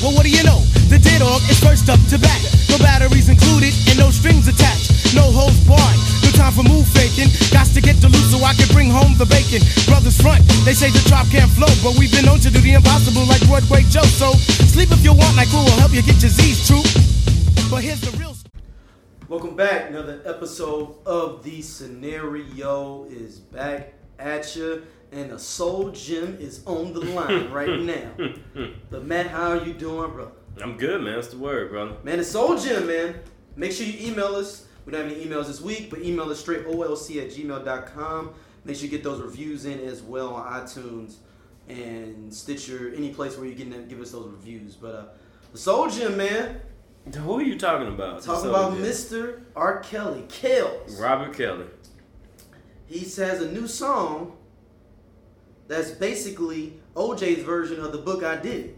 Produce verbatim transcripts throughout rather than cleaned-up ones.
Well, what do you know? The dead dog is first up to bat. No batteries included and no strings attached. No holds barred. No time for move faking. Got to get to loose so I can bring home the bacon. Brothers front, they say the drop can't flow, but we've been known to do the impossible like Broadway Joe. So sleep if you want, like who will help you get your Z's true. But here's the real. Welcome back. Another episode of The Scenario is back at you, and the Soul Gym is on the line right now. But Matt, how are you doing, brother? I'm good, man. What's the word, brother? Man, the Soul Gym, man. Make sure you email us. We don't have any emails this week, but email us straight O L C at gmail dot com. Make sure you get those reviews in as well on iTunes and Stitcher, any place where you can give us those reviews. But uh, the Soul Gym, man. Who are you talking about? Talking about Gym. Mister R. Kelly, Kells. Robert Kelly. He has a new song that's basically O J's version of the book I Did.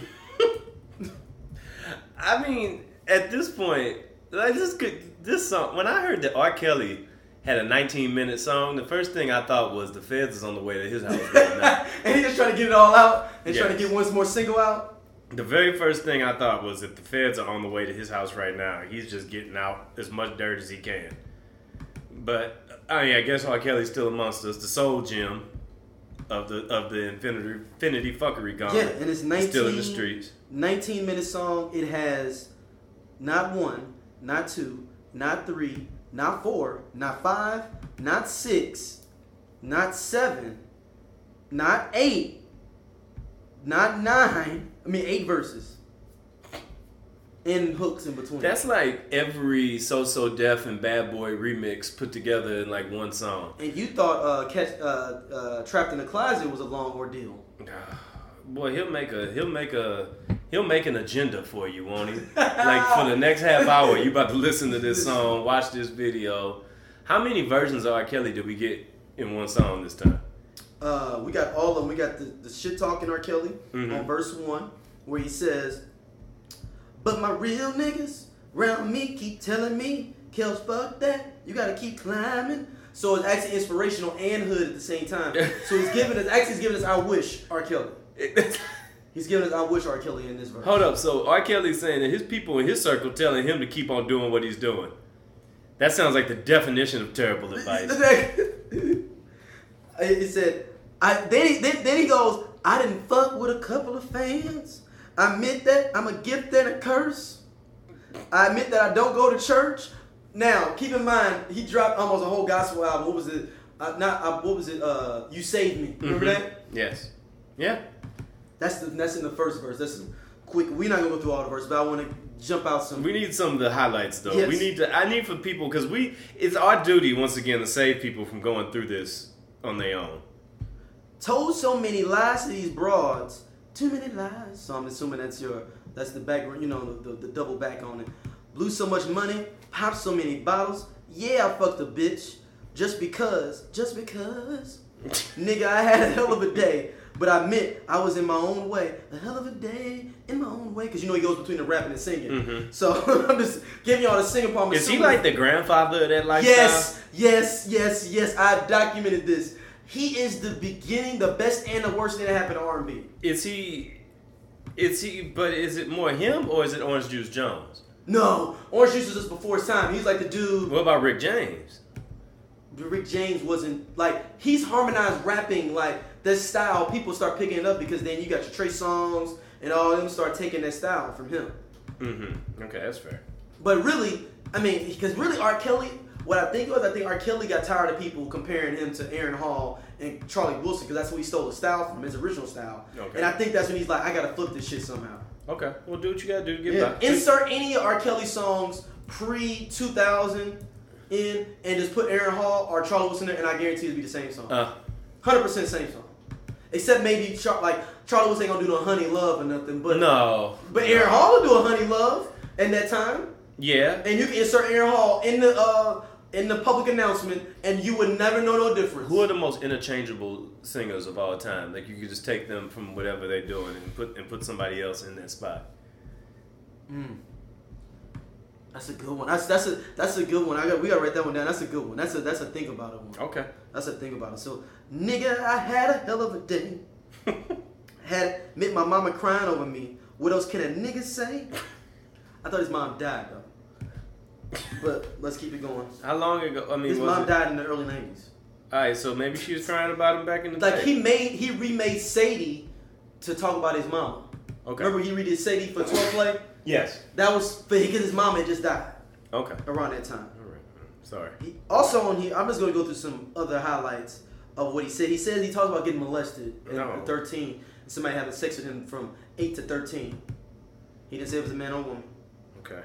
I mean, at this point, like this could, this song. When I heard that R. Kelly had a nineteen minute song, the first thing I thought was the Feds is on the way to his house right now. And he just trying to get it all out and yes. trying to get one more single out. The very first thing I thought was that the Feds are on the way to his house right now. He's just getting out as much dirt as he can. But I mean, I guess R. Kelly's still amongst us. The Soul Gym of the of the Infinity Infinity Fuckery Gauntlet. Yeah, and it's nineteen, still in the streets. nineteen minute song. It has not one, not two, not three, not four, not five, not six, not seven, not eight, not nine. I mean eight verses. And hooks in between. That's like every So So Def and Bad Boy remix put together in like one song. And you thought uh, catch, uh, uh, Trapped in the Closet was a long ordeal. Boy, he'll make a he'll make a he'll make an agenda for you, won't he? Like for the next half hour, you about to listen to this song, watch this video. How many versions of R. Kelly did we get in one song this time? Uh, we got all of them. We got the, the shit talking R. Kelly mm-hmm. on verse one, where he says, "But my real niggas round me keep telling me, Kells, fuck that, you gotta keep climbing." So it's actually inspirational and hood at the same time. So he's giving us, actually he's giving us I Wish R. Kelly. He's giving us I Wish R. Kelly in this verse. Hold up, so R. Kelly's saying that his people in his circle telling him to keep on doing what he's doing. That sounds like the definition of terrible advice. It said, I, then, he, then, then he goes, "I didn't fuck with a couple of fans. I admit that I'm a gift and a curse. I admit that I don't go to church." Now, keep in mind, he dropped almost a whole gospel album. What was it? Uh, not uh, what was it? Uh, "You Saved Me." Remember mm-hmm. that? Yes. Yeah. That's the that's in the first verse. That's quick. We're not gonna go through all the verses, but I want to jump out some. We need some of the highlights, though. Yes. We need to. I need for people because we. It's our duty once again to save people from going through this on their own. Told so many lies to these broads. Too many lies. So I'm assuming that's your that's the background. You know the, the, the double back on it. Blew so much money. Popped so many bottles. Yeah, I fucked a bitch. Just because. Just because. Nigga, I had a hell of a day. But I admit, I was in my own way. A hell of a day in my own way. Because you know he goes between the rapping and singing. Mm-hmm. So I'm just giving y'all the singing part. Is he like the grandfather of that lifestyle? Yes, yes, yes, yes. I documented this. He is the beginning, the best and the worst thing that happened to R and B. Is he, is he, but is it more him or is it Orange Juice Jones? No, Orange Juice was just before his time. He's like the dude. What about Rick James? Rick James wasn't, like, he's harmonized rapping, like, this style, people start picking it up because then you got your Trey Songz and all of them start taking that style from him. Mm-hmm. Okay, that's fair. But really, I mean, because really R. Kelly, what I think was, I think R. Kelly got tired of people comparing him to Aaron Hall and Charlie Wilson because that's where he stole his style from, his original style. Okay. And I think that's when he's like, I gotta flip this shit somehow. Okay, well, do what you gotta do to get yeah. back. Insert any of R. Kelly songs pre two thousand in and just put Aaron Hall or Charlie Wilson there, and I guarantee it'll be the same song. Uh, one hundred percent same song. Except maybe Char- like Charlie Wilson ain't gonna do no Honey Love or nothing, but no. But Aaron no. Hall will do a Honey Love in that time. Yeah. And you can insert Aaron Hall in the uh in the public announcement, and you would never know no difference. Who are the most interchangeable singers of all time? Like you could just take them from whatever they're doing and put and put somebody else in that spot. Hmm. That's a good one. That's that's a that's a good one. I got we gotta write that one down. That's a good one. That's a that's a think about it one. Okay. That's a think about it. So, nigga, I had a hell of a day. Had met my mama crying over me. What else can a nigga say? I thought his mom died though. But let's keep it going. How long ago? I mean, His was mom it? died in the early nineties. All right, so maybe she was crying about him back in the Like day. he made, he remade Sadie to talk about his mama. Okay. Remember he redid Sadie for twelve play? Yes. That was for because his mom had just died Okay. around that time. All right. Sorry. He, also on here, I'm just gonna go through some other highlights of what he said. He says he talks about getting molested at No. thirteen, and somebody having sex with him from eight to thirteen. He didn't say it was a man or woman, Okay.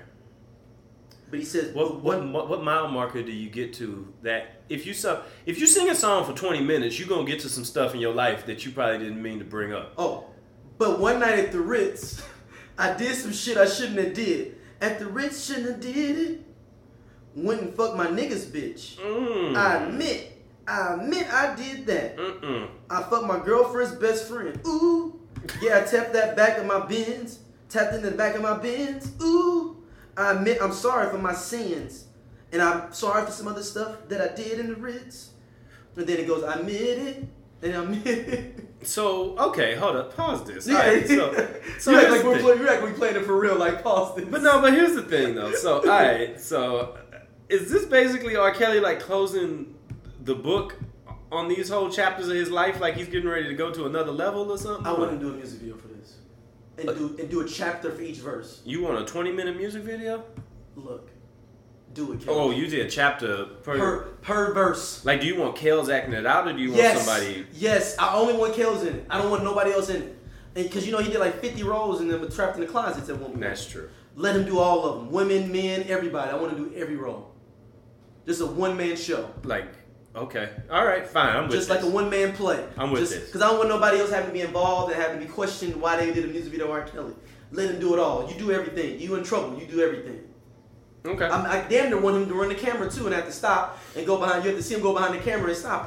but he says What what what, what mile marker do you get to that if you so, if you sing a song for twenty minutes, you're gonna get to some stuff in your life that you probably didn't mean to bring up. Oh, but one night at the Ritz, I did some shit I shouldn't have did. At the Ritz, shouldn't have did it. Went and fucked my nigga's bitch. Mm. I admit, I admit I did that. Mm-mm. I fucked my girlfriend's best friend. Ooh. Yeah, I tapped that back of my Benz. Tapped in the back of my Benz. Ooh. I admit I'm sorry for my sins. And I'm sorry for some other stuff that I did in the Ritz. And then it goes, I admit it. And I admit it. So okay, hold up, pause this. Yeah. All right, so so you act here's like the we're thing. playing, you act like we playing it for real, like pause this. But no, but here's the thing though. So all right, so is this basically R. Kelly like closing the book on these whole chapters of his life, like he's getting ready to go to another level or something? I want to do a music video for this. And do and do a chapter for each verse. You want a twenty minute music video? Look. Do it, Kelly. Oh, you did a chapter per, per, per verse. Like, do you want Kels acting it out, or do you want Yes. somebody? Yes. I only want Kells in it. I don't want nobody else in it. And because, you know, he did like fifty roles and then was trapped in the closets at one point. That's true. Let him do all of them. Women, men, everybody. I want to do every role. Just a one-man show. Like, okay, all right, fine. I'm with Just this. like a one-man play. I'm with Just, this. Because I don't want nobody else having to be involved and having to be questioned why they did a music video with R. Kelly. Let him do it all. You do everything. You in trouble. You do everything. Okay. I'm, I damn near want him to run the camera too and have to stop and go behind. You have to see him go behind the camera and stop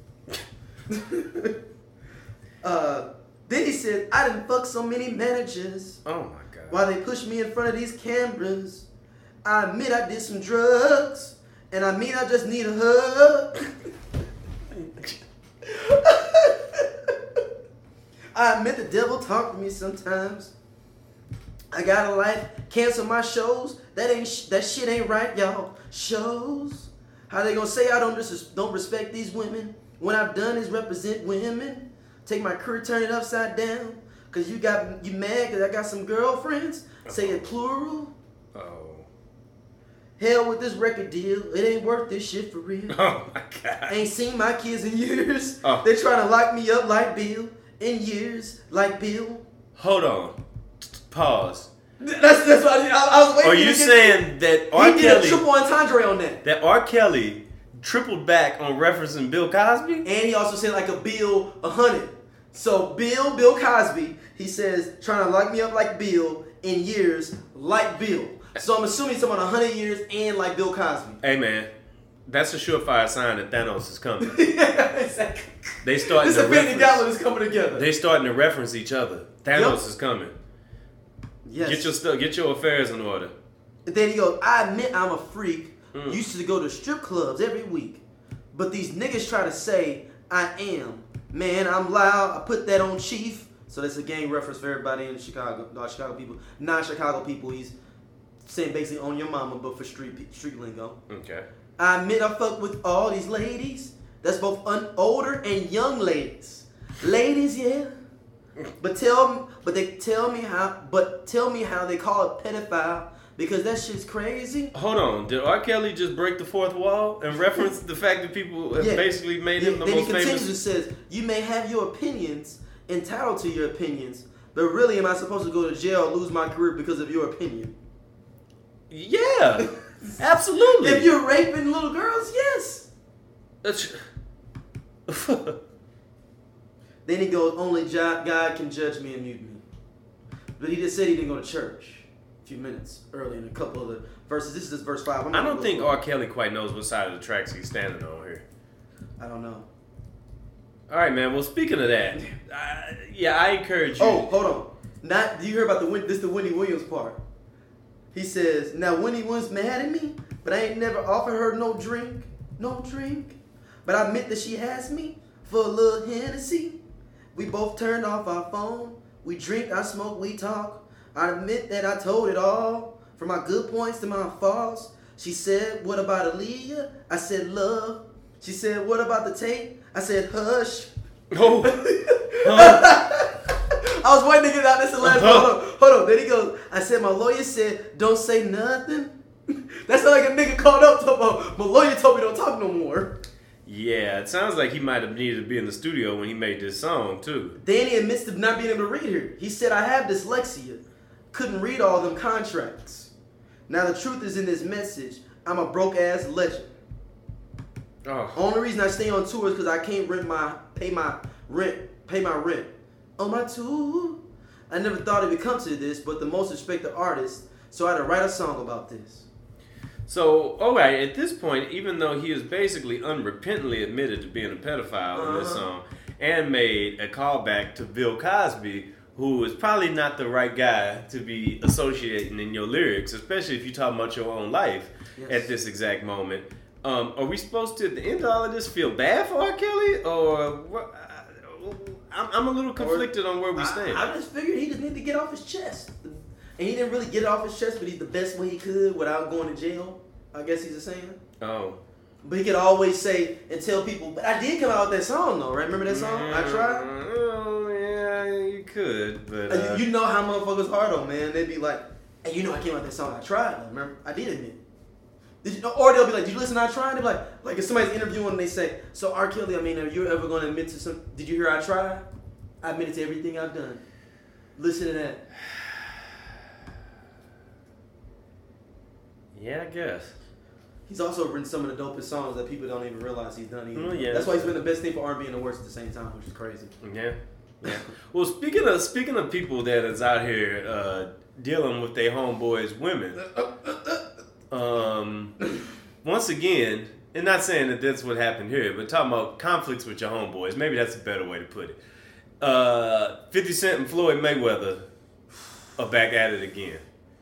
it. uh, then he said, I done fucked so many managers Oh my god. while they push me in front of these cameras. I admit I did some drugs, and I mean I just need a hug. I admit the devil talk to me sometimes. I got a life, cancel my shows. That ain't sh- that shit ain't right, y'all. Shows. How they gonna say I don't dis- don't respect these women when I've done is represent women? Take my career, turn it upside down. Cause you got you mad cause I got some girlfriends. Say it plural. Oh. Hell with this record deal. It ain't worth this shit for real. Oh my god. Ain't seen my kids in years. Oh. They trying to lock me up like Bill. In years, like Bill. Hold on. Pause. That's that's what I, I, I was waiting. Are for you to get- saying that R. He did a Kelly triple entendre on that. that R. Kelly tripled back on referencing Bill Cosby? And he also said like a Bill a hundred. So Bill, Bill Cosby, he says, trying to lock me up like Bill in years like Bill. So I'm assuming he's talking about a hundred years and like Bill Cosby. Hey man, that's a surefire sign that Thanos is coming. Yeah, exactly. They starting This to Infinity reference. Gauntlet is coming together. They starting to reference each other. Thanos Yep. is coming. Yes. Get your stuff. Get your affairs in order. And then he goes, I admit I'm a freak. Mm. Used to go to strip clubs every week. But these niggas try to say I am. Man, I'm loud. I put that on Chief. So that's a gang reference for everybody in Chicago. No, Chicago people. Non-Chicago people. He's saying basically on your mama, but for street pe- street lingo. Okay. I admit I fuck with all these ladies. That's both un- older and young ladies. Ladies, yeah. But tell me, but they tell me how, but tell me how they call it pedophile because that shit's crazy. Hold on. Did R. Kelly just break the fourth wall and reference the fact that people have Yeah. basically made Yeah, him the then most he continues famous? and says, "You may have your opinions, entitled to your opinions, but really, am I supposed to go to jail or lose my career because of your opinion?" Yeah, absolutely. If you're raping little girls, yes. That's- Then he goes, "Only Jo- God can judge me and mute me." But he just said he didn't go to church. A few minutes early in a couple of the verses. This is just verse five. I'm I not don't gonna think go R. through Kelly quite knows what side of the tracks he's standing on here. it. I don't know. All right, man. Well, speaking of that, uh, yeah, I encourage you. Oh, hold on. Not do you hear about the Win- this the Wendy Williams part? He says, "Now Wendy Williams mad at me, but I ain't never offered her no drink, no drink. But I admit that she asked me for a little Hennessy. We both turned off our phone. We drink, I smoke, we talk. I admit that I told it all, from my good points to my faults. She said, what about Aaliyah? I said, love. She said, what about the tape? I said, hush. Oh. I was waiting to get out this the last one. Hold on, hold on. Then he goes, I said, my lawyer said, don't say nothing. That's not like a nigga called up talking about, my lawyer told me don't talk no more. Yeah, it sounds like he might have needed to be in the studio when he made this song, too. Danny admits to not being able to read her. He said, I have dyslexia. Couldn't read all them contracts. Now the truth is in this message, I'm a broke-ass legend. Oh. Only reason I stay on tour is because I can't rent my, pay my rent, pay my rent. On my tour. I never thought it would come to this, but the most respected artist, so I had to write a song about this. So, alright, at this point, even though he is basically unrepentantly admitted to being a pedophile uh-huh. in this song, and made a callback to Bill Cosby, who is probably not the right guy to be associating in your lyrics, especially if you talk about your own life yes. at this exact moment. Um, are we supposed to, at the end of all of this, feel bad for R. Kelly? Or what? I'm, I'm a little conflicted on where we stand. I, I just figured he just needed to get off his chest. And he didn't really get it off his chest, but he's the best way he could without going to jail. I guess he's saying. Oh. But he could always say and tell people, but I did come out with that song though, right? Remember that song? Mm, I tried? Oh, yeah, you could, but... Uh, you, you know how motherfuckers are though, man. They'd be like, hey, you know I came out with that song, I tried though, remember? I did admit. Did you know? Or they'll be like, did you listen to I Tried? They'll be like, like if somebody's interviewing and they say, so R. Kelly, I mean, are you ever going to admit to some, did you hear I Tried? I admitted to everything I've done. Listen to that. Yeah, I guess. He's also written some of the dopest songs that people don't even realize he's done either. Mm, yeah, that's why he's been the best thing for R and B and the worst at the same time, which is crazy. Yeah. Yeah. Well, speaking of speaking of people that is out here uh, dealing with their homeboys' women, um, once again, and not saying that that's what happened here, but talking about conflicts with your homeboys, maybe that's a better way to put it. Uh, fifty Cent and Floyd Mayweather are back at it again.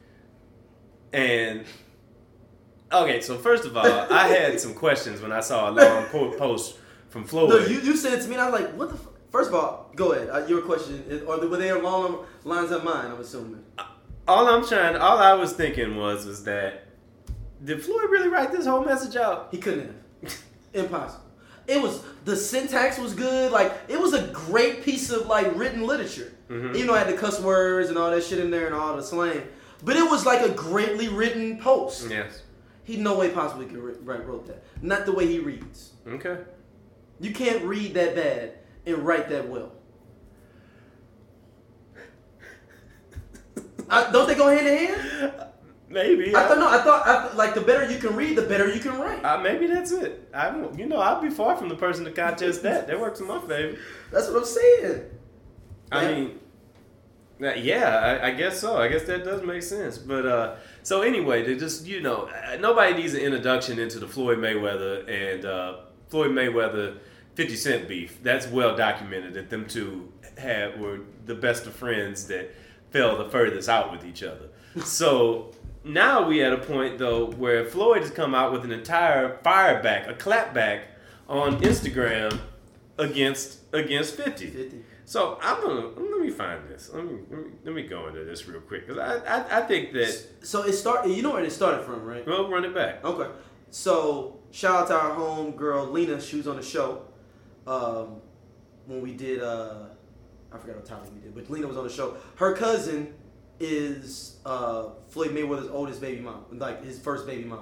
And, okay, so first of all, I had some questions when I saw a long post from Floyd. No, you, you said it to me, and I was like, what the fuck? First of all, go ahead. Uh, your question, or were they along lines of mine, I'm assuming? All I'm trying, all I was thinking was, was that, did Floyd really write this whole message out? He couldn't have. Impossible. It was, the syntax was good. Like, it was a great piece of, like, written literature. Mm-hmm. Even though I had the cuss words and all that shit in there and all the slang. But it was, like, a greatly written post. Yes. He no way possibly could write, wrote that. Not the way he reads. Okay. You can't read that bad and write that well. I, don't they go hand in hand? Maybe. I thought no. I thought I, like the better you can read, the better you can write. Uh, maybe that's it. I, you know, I'd be far from the person to contest that. That works in my favor. That's what I'm saying. I yeah. mean, yeah, I, I guess so. I guess that does make sense. But uh, so anyway, they just you know, nobody needs an introduction into the Floyd Mayweather and uh, Floyd Mayweather fifty Cent beef. That's well documented that them two had were the best of friends that fell the furthest out with each other. So. Now we at a point though where Floyd has come out with an entire fireback, a clapback on Instagram against against fifty. fifty. So I'm gonna let me find this. Let me let me, let me go into this real quick because I, I I think that. So it started. You know where it started from, right? Well, run it back. Okay. So shout out to our home girl Lena. She was on the show um, when we did. Uh, I forgot what topic we did, but Lena was on the show. Her cousin is uh, Floyd Mayweather's oldest baby mom, like his first baby mom.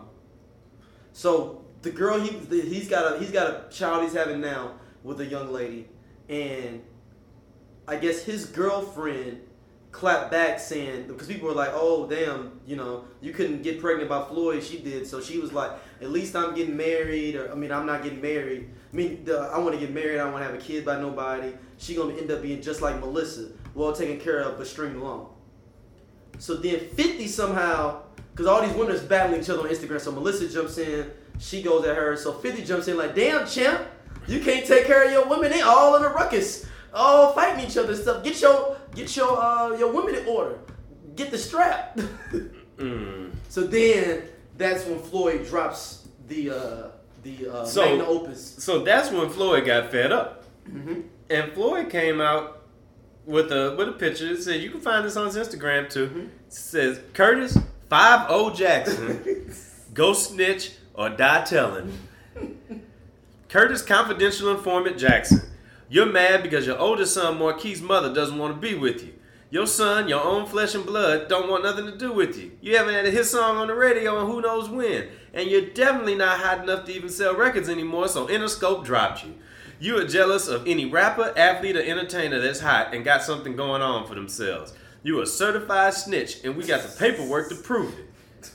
So the girl he he's got a he's got a child he's having now with a young lady, and I guess his girlfriend clapped back saying, because people were like, oh damn, you know, you couldn't get pregnant by Floyd, she did. So she was like, at least I'm getting married, or I mean I'm not getting married. I mean the, I want to get married. I don't want to have a kid by nobody. She gonna end up being just like Melissa, well taken care of but stringed along. So then fifty somehow, because all these women is battling each other on Instagram, so Melissa jumps in, she goes at her, so fifty jumps in like, damn champ, you can't take care of your women, they all in a ruckus, all fighting each other and stuff. Get your get your uh, your women in order. Get the strap. mm. So then that's when Floyd drops the uh, the uh, so, magnum opus. So that's when Floyd got fed up. Mm-hmm. And Floyd came out with a with a picture. It said you can find this on his Instagram too. Mm-hmm. It says Curtis five oh Jackson, go snitch or die telling. Curtis confidential informant Jackson, you're mad because your oldest son Marquis' mother doesn't want to be with you. Your son, your own flesh and blood, don't want nothing to do with you. You haven't had a hit song on the radio and who knows when. And you're definitely not hot enough to even sell records anymore, so Interscope dropped you. You are jealous of any rapper, athlete, or entertainer that's hot and got something going on for themselves. You a certified snitch, and we got the paperwork to prove it.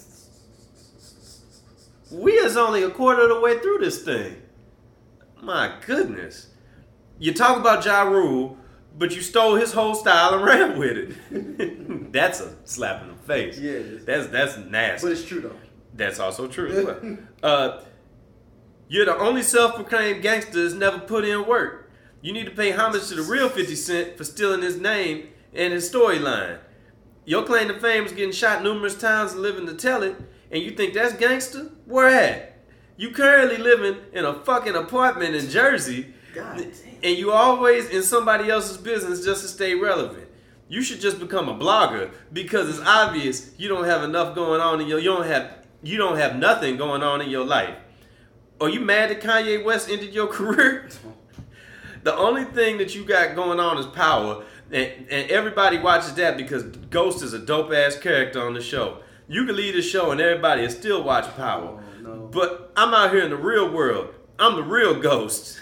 We is only a quarter of the way through this thing. My goodness. You talk about Ja Rule, but you stole his whole style and ran with it. That's a slap in the face. Yeah, it is. That's that's nasty. But it's true though. That's also true as well. Uh, you're the only self-proclaimed gangster that's never put in work. You need to pay homage to the real fifty Cent for stealing his name and his storyline. Your claim to fame is getting shot numerous times and living to tell it, and you think that's gangster? Where at? You currently living in a fucking apartment in Jersey, God damn. And you always in somebody else's business just to stay relevant. You should just become a blogger because it's obvious you don't have enough going on in your you don't have you don't have nothing going on in your life. Are you mad that Kanye West ended your career? The only thing that you got going on is power, and, and everybody watches that because Ghost is a dope ass character on the show. You can leave the show and everybody will still watch Power. Oh, no. But I'm out here in the real world. I'm the real Ghost.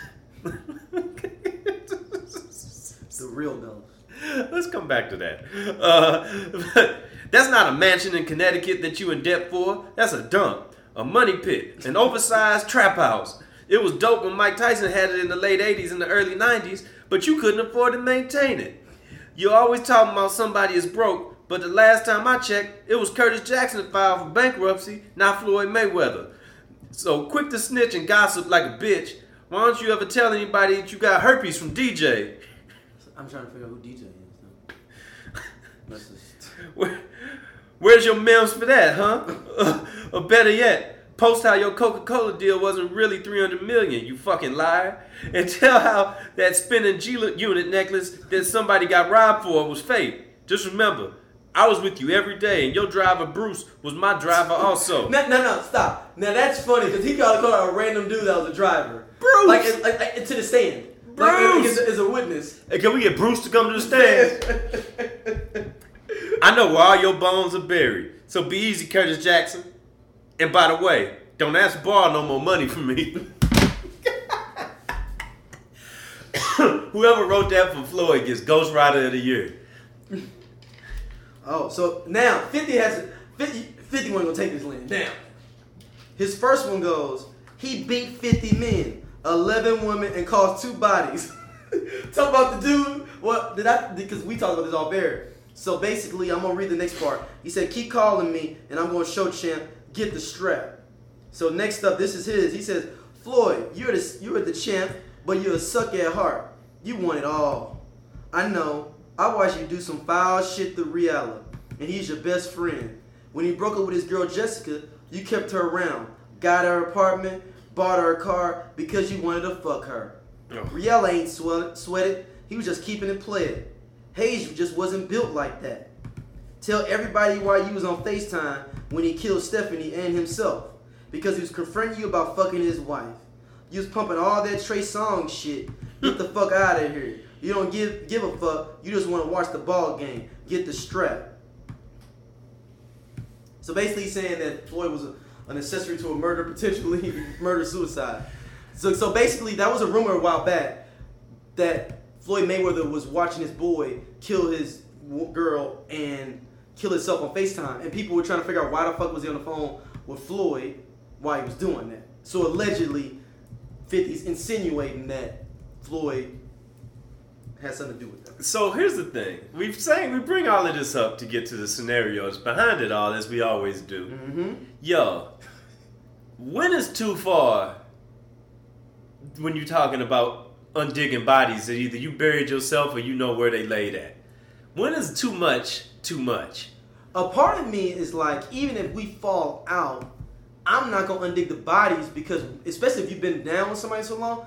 The real Ghost. Let's come back to that. Uh, that's not a mansion in Connecticut that you in debt for. That's a dump, a money pit, an oversized trap house. It was dope when Mike Tyson had it in the late eighties and the early nineties, but you couldn't afford to maintain it. You're always talking about somebody is broke, but the last time I checked, it was Curtis Jackson that filed for bankruptcy, not Floyd Mayweather. So quick to snitch and gossip like a bitch. Why don't you ever tell anybody that you got herpes from D J? I'm trying to figure out who D J is. That's just... Where, where's your memes for that, huh? Uh, or better yet, post how your Coca-Cola deal wasn't really three hundred million, you fucking liar. And tell how that spinning G-Unit necklace that somebody got robbed for was fake. Just remember, I was with you every day, and your driver, Bruce, was my driver also. No, no, no, stop. Now that's funny, because he got to call a random dude that was a driver. Bruce! Like, like, like to the stand. Bruce! Like, as, as a witness. Hey, can we get Bruce to come to the stand? I know where all your bones are buried, so be easy, Curtis Jackson. And by the way, don't ask to borrow no more money from me. Whoever wrote that for Floyd gets Ghost Rider of the Year. Oh, so now fifty has fifty, fifty wasn't gonna take this lane. Now, his first one goes, he beat fifty men, eleven women, and caused two bodies. Talk about the dude. What did I? Because we talked about this off air. So basically, I'm gonna read the next part. He said, "Keep calling me, and I'm gonna show Champ get the strap." So next up, this is his. He says, "Floyd, you're the you're the champ, but you're a sucker at heart. You want it all. I know. I watched you do some foul shit to Riella, and he's your best friend. When he broke up with his girl Jessica, you kept her around, got her apartment, bought her a car because you wanted to fuck her. Oh. Riella ain't sweat, sweated. He was just keeping it played. Hayes just wasn't built like that. Tell everybody why you was on FaceTime when he killed Stephanie and himself, because he was confronting you about fucking his wife. You was pumping all that Trey Songz shit. Get the fuck out of here. You don't give give a fuck. You just want to watch the ball game. Get the strap." So basically, he's saying that Floyd was a, an accessory to a murder, potentially murder suicide. So so basically, that was a rumor a while back that Floyd Mayweather was watching his boy kill his w- girl and kill himself on FaceTime, and people were trying to figure out why the fuck was he on the phone with Floyd while he was doing that. So allegedly, fifty's insinuating that Floyd has something to do with that. So here's the thing. We've saying we bring all of this up to get to the scenarios behind it all, as we always do. Mm-hmm. Yo, when is too far when you're talking about undigging bodies that either you buried yourself or you know where they laid at? When is too much too much? A part of me is like, even if we fall out, I'm not gonna undig the bodies, because especially if you've been down with somebody so long,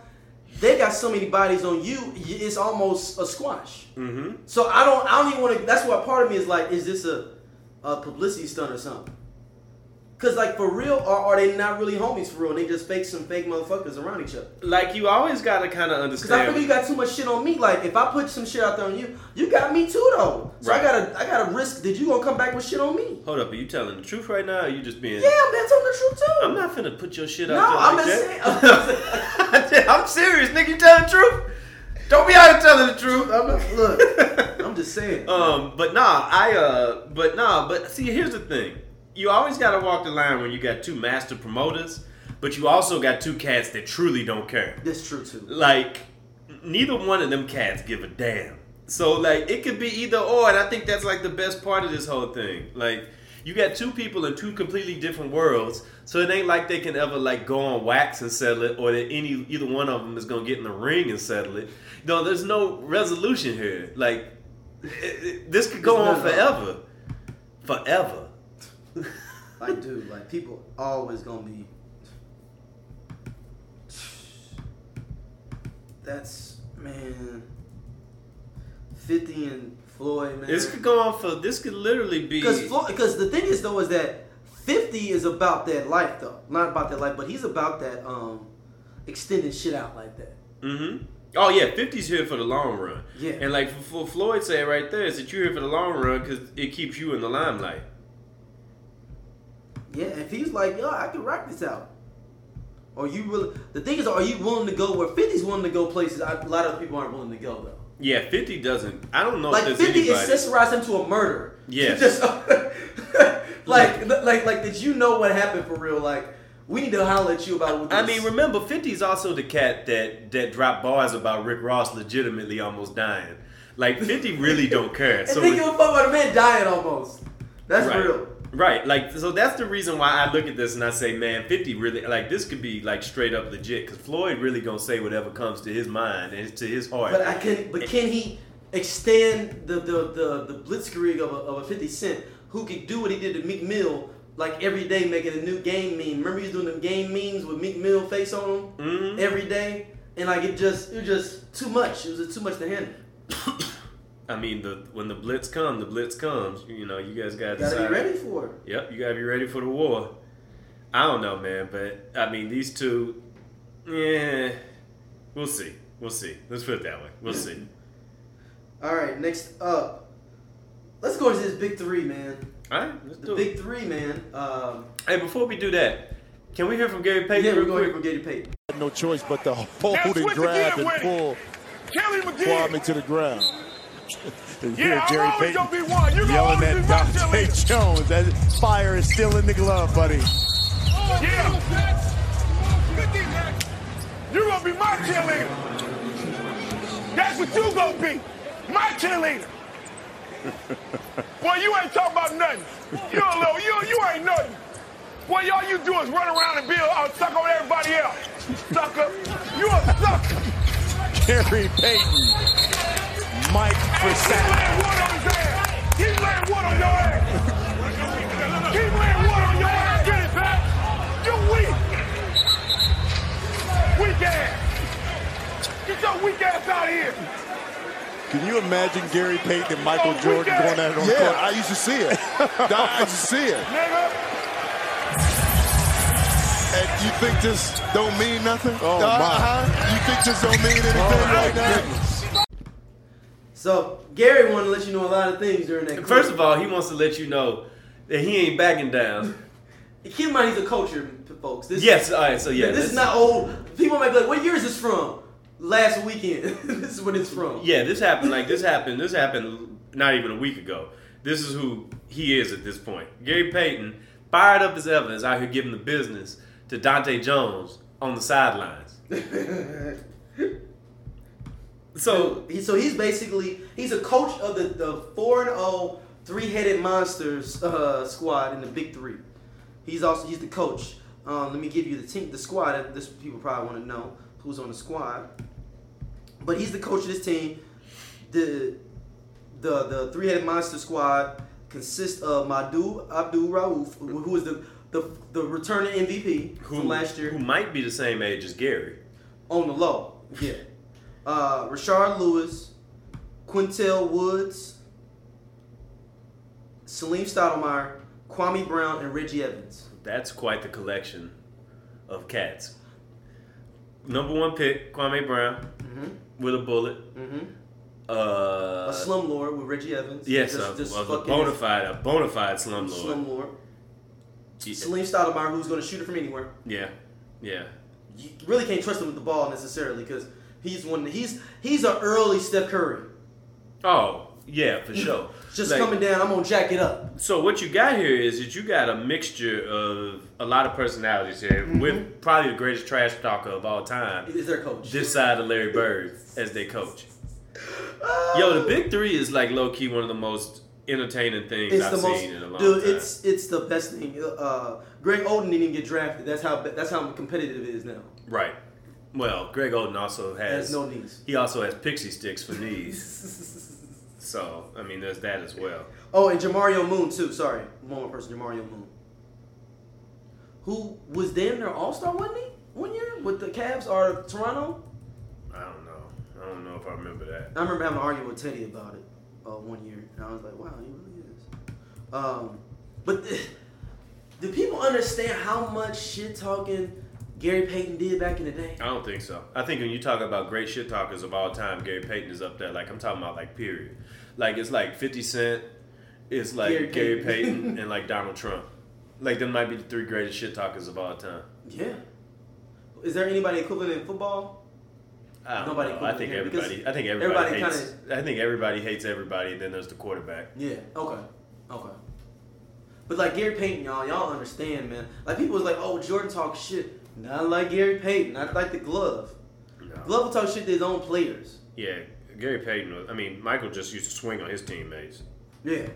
they got so many bodies on you, it's almost a squash. Mm-hmm. So I don't, I don't even want to. That's why part of me is like, is this a, a publicity stunt or something? Cause like for real, or are they not really homies for real? And they just fake some fake motherfuckers around each other. Like you always gotta kind of Cause understand. I figure you got too much shit on me. Like if I put some shit out there on you, you got me too though. So Right. I gotta, I gotta risk that you gonna come back with shit on me. Hold up, are you telling the truth right now? Or are you just being? Yeah, man, telling the truth too. I'm not finna put your shit out No, there I'm like just that. saying. I'm serious, nigga. You telling the truth? Don't be out here telling the truth. I'm not, look, I'm just saying. Um, but nah, I uh, but nah, but see, here's the thing. You always gotta walk the line when you got two master promoters, but you also got two cats that truly don't care. That's true too. Like, neither one of them cats give a damn. So like, it could be either or, and I think that's like the best part of this whole thing. Like, you got two people in two completely different worlds, so it ain't like they can ever like go on wax and settle it, or that any either one of them is gonna get in the ring and settle it. No, there's no resolution here. Like, it, it, this could go on forever, forever. Like, dude, like people always gonna be. That's man. fifty and Floyd, man. This could go on for. This could literally be. Because because the thing is though is that fifty is about that life though, not about that life, but he's about that um extending shit out like that. Mm-hmm. Oh yeah, fifty's here for the long run. Yeah. And like for, for Floyd said right there is that you're here for the long run because it keeps you in the limelight. Yeah, if he's like, yo, I can rock this out. Or you really? The thing is, are you willing to go where fifty's willing to go places a lot of people aren't willing to go though? Yeah, fifty doesn't. I don't know Like if there's fifty anybody. accessorized him to a murder. Yes. Just, like, like, like, did you know what happened for real? Like, we need to holler at you about what this. I mean, remember, fifty's also the cat that that dropped bars about Rick Ross legitimately almost dying. Like, fifty really don't care. and So they it- give a fuck about a man dying almost. That's right. real. Right, like, so that's the reason why I look at this and I say, man, fifty really, like, this could be, like, straight up legit, because Floyd really gonna say whatever comes to his mind and to his heart. But I can, but can he extend the the the, the blitzkrieg of a, of a fifty Cent who could do what he did to Meek Mill, like every day making a new game meme? Remember he was doing them game memes with Meek Mill face on them Mhm. every day, and like it just it was just too much. It was just too much to handle. I mean, the when the blitz comes, the blitz comes. You know, you guys gotta You gotta decide. be ready for it. Yep, you gotta be ready for the war. I don't know, man, but I mean, these two, yeah, we'll see. We'll see. Let's put it that way. We'll see. All right, next up, let's go into this big three, man. All right, let's The do big it. three, man. Um, Hey, before we do that, can we hear from Gary Payton yeah, we're real going quick? from Gary Payton. No choice but to hold Now and switch grab again and with it. pull Kelly McGee. Kwame to the ground. And hear Yeah, I'm Gary always Payton gonna be one. You gonna yelling always at be my Dante cheerleader. Jones. That fire is still in the glove, buddy. Yeah. You gonna be my cheerleader. That's what you gonna be. My cheerleader. Boy, you ain't talking about nothing. You a little, you, you ain't nothing. Boy, all you do is run around and be a uh, suck on everybody else. Sucker. You a sucker. Gary Payton. Mike Keep Versace. laying wood on his ass. Keep laying wood on your ass. Keep laying wood on your ass. Get it back. You weak. Weak ass. Get your weak ass out of here. Can you imagine Gary Payton and Michael Oh, Jordan weekend. going at it on Yeah, court? I used to see it. I used to see it. Nigga. And you think this don't mean nothing? Oh, Uh, my. uh-huh. You think this don't mean anything Oh, right my now? goodness. So Gary wanted to let you know a lot of things during that. First of all, he wants to let you know that he ain't backing down. keep in mind he's a culture, folks. This Yes, all right, so yeah. this is not old. People might be like, "What year is this from?" Last weekend. This is when it's from. Yeah, this happened like this happened. This happened not even a week ago. This is who he is at this point. Gary Payton, fired up as ever, is out here giving the business to Dante Jones on the sidelines. So He, so he's basically he's a coach of the the four and zero three headed monsters uh, squad in the Big Three. He's also he's the coach. Um, let me give you the team, the squad. This people probably want to know who's on the squad. But he's the coach of this team. The the the three headed monster squad consists of Madu Abdul Rauf, who who is the the, the returning M V P who, from last year who might be the same age as Gary. on the low. Yeah. Uh, Rashard Lewis, Quintel Woods, Salim Stoudemire, Kwame Brown, and Reggie Evans. That's quite the collection of cats. Number one pick, Kwame Brown, Mm-hmm. with a bullet. Mm-hmm. Uh, A slumlord with Reggie Evans. yes, Just- a, just a, a fucking bona fide, a bona fide slumlord. slumlord. Yeah. Salim Stoudemire, who's going to shoot it from anywhere. yeah, yeah. You really can't trust him with the ball necessarily because he's one. He's he's an early Steph Curry. Oh, yeah, for sure. Just Like, coming down, I'm gonna jack it up. So what you got here is that you got a mixture of a lot of personalities here, Mm-hmm. with probably the greatest trash talker of all time. Is their coach? This side of Larry Bird as they coach. Yo, the Big Three is like low key one of the most entertaining things It's I've the most, seen in a long dude. time. It's it's the best thing. Uh, Greg Oden didn't even get drafted. That's how that's how competitive it is now. Right. Well, Greg Oden also has Has no knees. He also has pixie sticks for knees. So I mean, there's that as well. Oh, and Jamario Moon too. Sorry, one more person, Jamario Moon, who was damn near All Star, wasn't he? One year with the Cavs or Toronto. I don't know. I don't know if I remember that. I remember having an argument with Teddy about it uh, one year, and I was like, "Wow, he really is." Um, but do people understand how much shit talking Gary Payton did back in the day? I don't think so. I think when you talk about great shit talkers of all time, Gary Payton is up there. Like I'm talking about, like period. Like it's like fifty Cent, it's like Gary Gary, Payton. Payton, and like Donald Trump. Like them might be the three greatest shit talkers of all time. Yeah. Is there anybody equivalent in football? I don't Nobody know. I equivalent think here, because everybody. I think everybody, everybody hates. I think everybody hates everybody, and then there's the quarterback. Yeah. Okay. Okay. But like Gary Payton, y'all, y'all understand, man. Like people was like, "Oh, Jordan talks shit." Not like Gary Payton. Not like the glove. No. Glove will talk shit to his own players. Yeah, Gary Payton. Was, I mean, Michael just used to swing on his teammates. Yeah.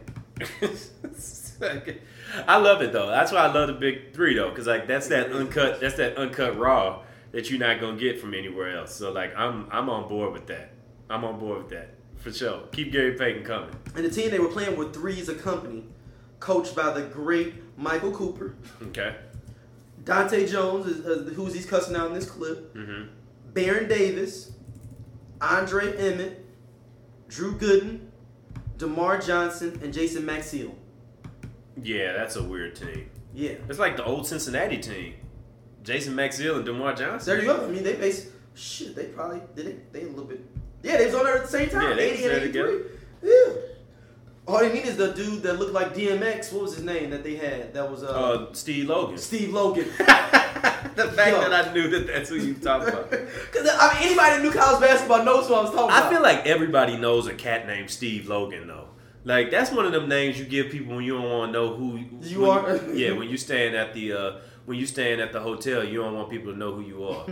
I love it though. That's why I love the Big Three though, because like that's that uncut. That's that uncut raw that you're not gonna get from anywhere else. So like I'm I'm on board with that. I'm on board with that for sure. Keep Gary Payton coming. And the team they were playing with Three's a company, coached by the great Michael Cooper. Okay. Dante Jones, is, uh, who's he's cussing out in this clip. Mm-hmm. Baron Davis, Andre Emmett, Drew Gooden, DeMar Johnson, and Jason Maxiell. Yeah, that's a weird team. Yeah. It's like the old Cincinnati team. Jason Maxiell and DeMar Johnson. There you go. I mean, they base shit. They probably did it. They a little bit. Yeah, they was on there at the same time. Yeah, they eighty was and there eighty-three. together. Yeah. All they need is the dude that looked like D M X. What was his name that they had? That was uh, Uh, Steve Logan. Steve Logan. The fact Yo. that I knew that that's who you talking about. Because I mean, anybody that knew college basketball knows what I was talking about. I feel like everybody knows a cat named Steve Logan, though. Like that's one of them names you give people when you don't want to know who You when are? yeah, when you staying at the uh, when you staying at the hotel, you don't want people to know who you are.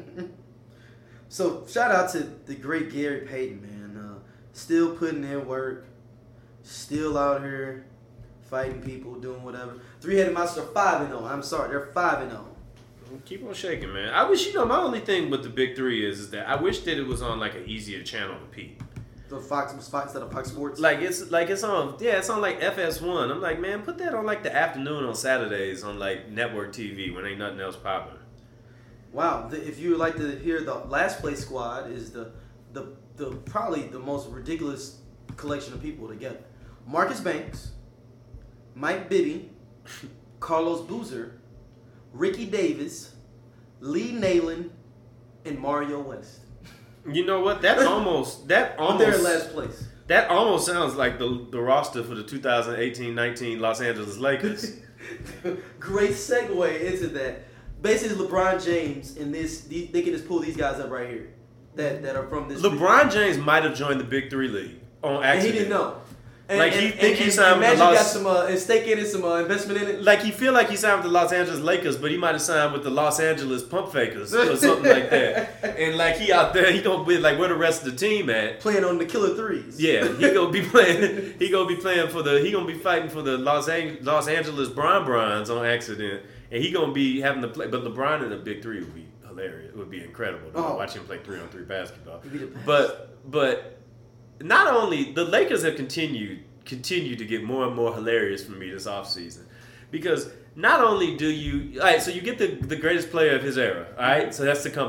So shout out to the great Gary Payton, man. Uh, still putting in work, still out here fighting people, doing whatever. Three-headed monster five and zero. I'm sorry, they're five and zero. Keep on shaking, man. I wish you know my only thing with the Big Three is, is that I wish that it was on like an easier channel to peep. The Fox Fox instead of Fox Sports. Like it's like it's on yeah, it's on like F S one. I'm like, man, put that on like the afternoon on Saturdays on like network T V when ain't nothing else popping. Wow, the, if you would like to hear the last place squad is the the the probably the most ridiculous collection of people together. Marcus Banks, Mike Bibby, Carlos Boozer, Ricky Davis, Lee Nalen, and Mario West. You know what? That almost that I'm there in almost last place. that almost sounds like the the roster for the two thousand eighteen nineteen Los Angeles Lakers. Great segue into that. Basically, LeBron James and this, they can just pull these guys up right here that, that are from this. LeBron James might have joined the Big Three league on and accident. he didn't know. And, Like, and, he think and, he and, signed and with the Magic got Los- some uh, and stake in it, some uh, investment in it. Like he feel like he signed with the Los Angeles Lakers, but he might have signed with the Los Angeles Pump Fakers or something like that. And like he out there, he gonna be like, where the rest of the team at? Playing on the killer threes. Yeah, he gonna be playing. He gonna be playing for the. He gonna be fighting for the Los Angeles Los Angeles Bron Brons on accident, and he gonna be having to play. But LeBron in the Big Three would be hilarious. It would be incredible to Oh. watch him play three on three basketball. He'd be the best. But but not only the Lakers have continued continue to get more and more hilarious for me this offseason. Because not only do you all right, so you get the, the greatest player of his era, all right? So that's to come up.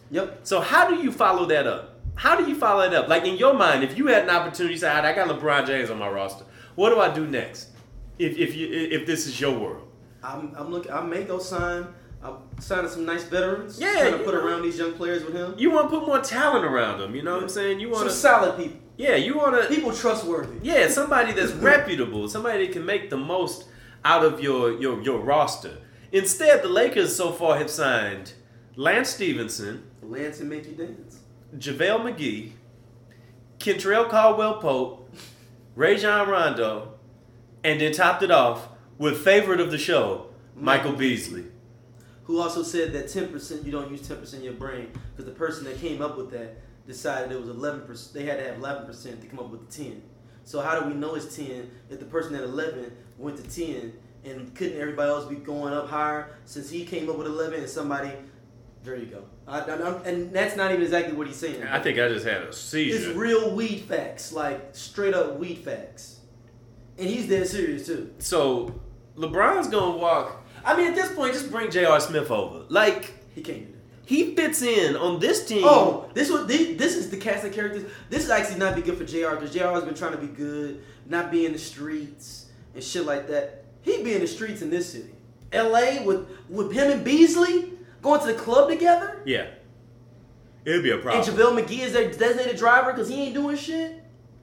Yep. So how do you follow that up? How do you follow that up? Like in your mind, if you had an opportunity, you say, I got LeBron James on my roster. What do I do next? If if you if this is your world, I'm I'm looking. I may go sign. I'm signing some nice veterans. Yeah, trying to you put know. around these young players with him. you want to put more talent around them. You know what I'm saying? You Some want to. solid people. Yeah, you want to. People trustworthy. Yeah, somebody that's reputable, somebody that can make the most out of your your your roster. Instead, the Lakers so far have signed Lance Stevenson, Lance and make you dance. JaVale McGee, Kentrell Caldwell-Pope, Rajon Rondo, and then topped it off with favorite of the show, Michael Beasley. Who also said that ten percent you don't use ten percent of your brain because the person that came up with that decided it was eleven percent. They had to have eleven percent to come up with the ten. So how do we know it's ten if the person at eleven went to ten and couldn't everybody else be going up higher since he came up with eleven and somebody? There you go. I, I, I'm- and that's not even exactly what he's saying. I think I just had a It's seizure. real weed facts, like straight up weed facts, and he's dead serious too. So LeBron's gonna walk. I mean, at this point, just bring J R. Smith over. Like He can't do that. he fits in on this team. Oh, this was this, this is the cast of characters. This is actually not be good for J R because J R has been trying to be good, not be in the streets and shit like that. He'd be in the streets in this city, L A with with him and Beasley going to the club together, Yeah, it'd be a problem. and JaVale McGee is their designated driver because he ain't doing shit,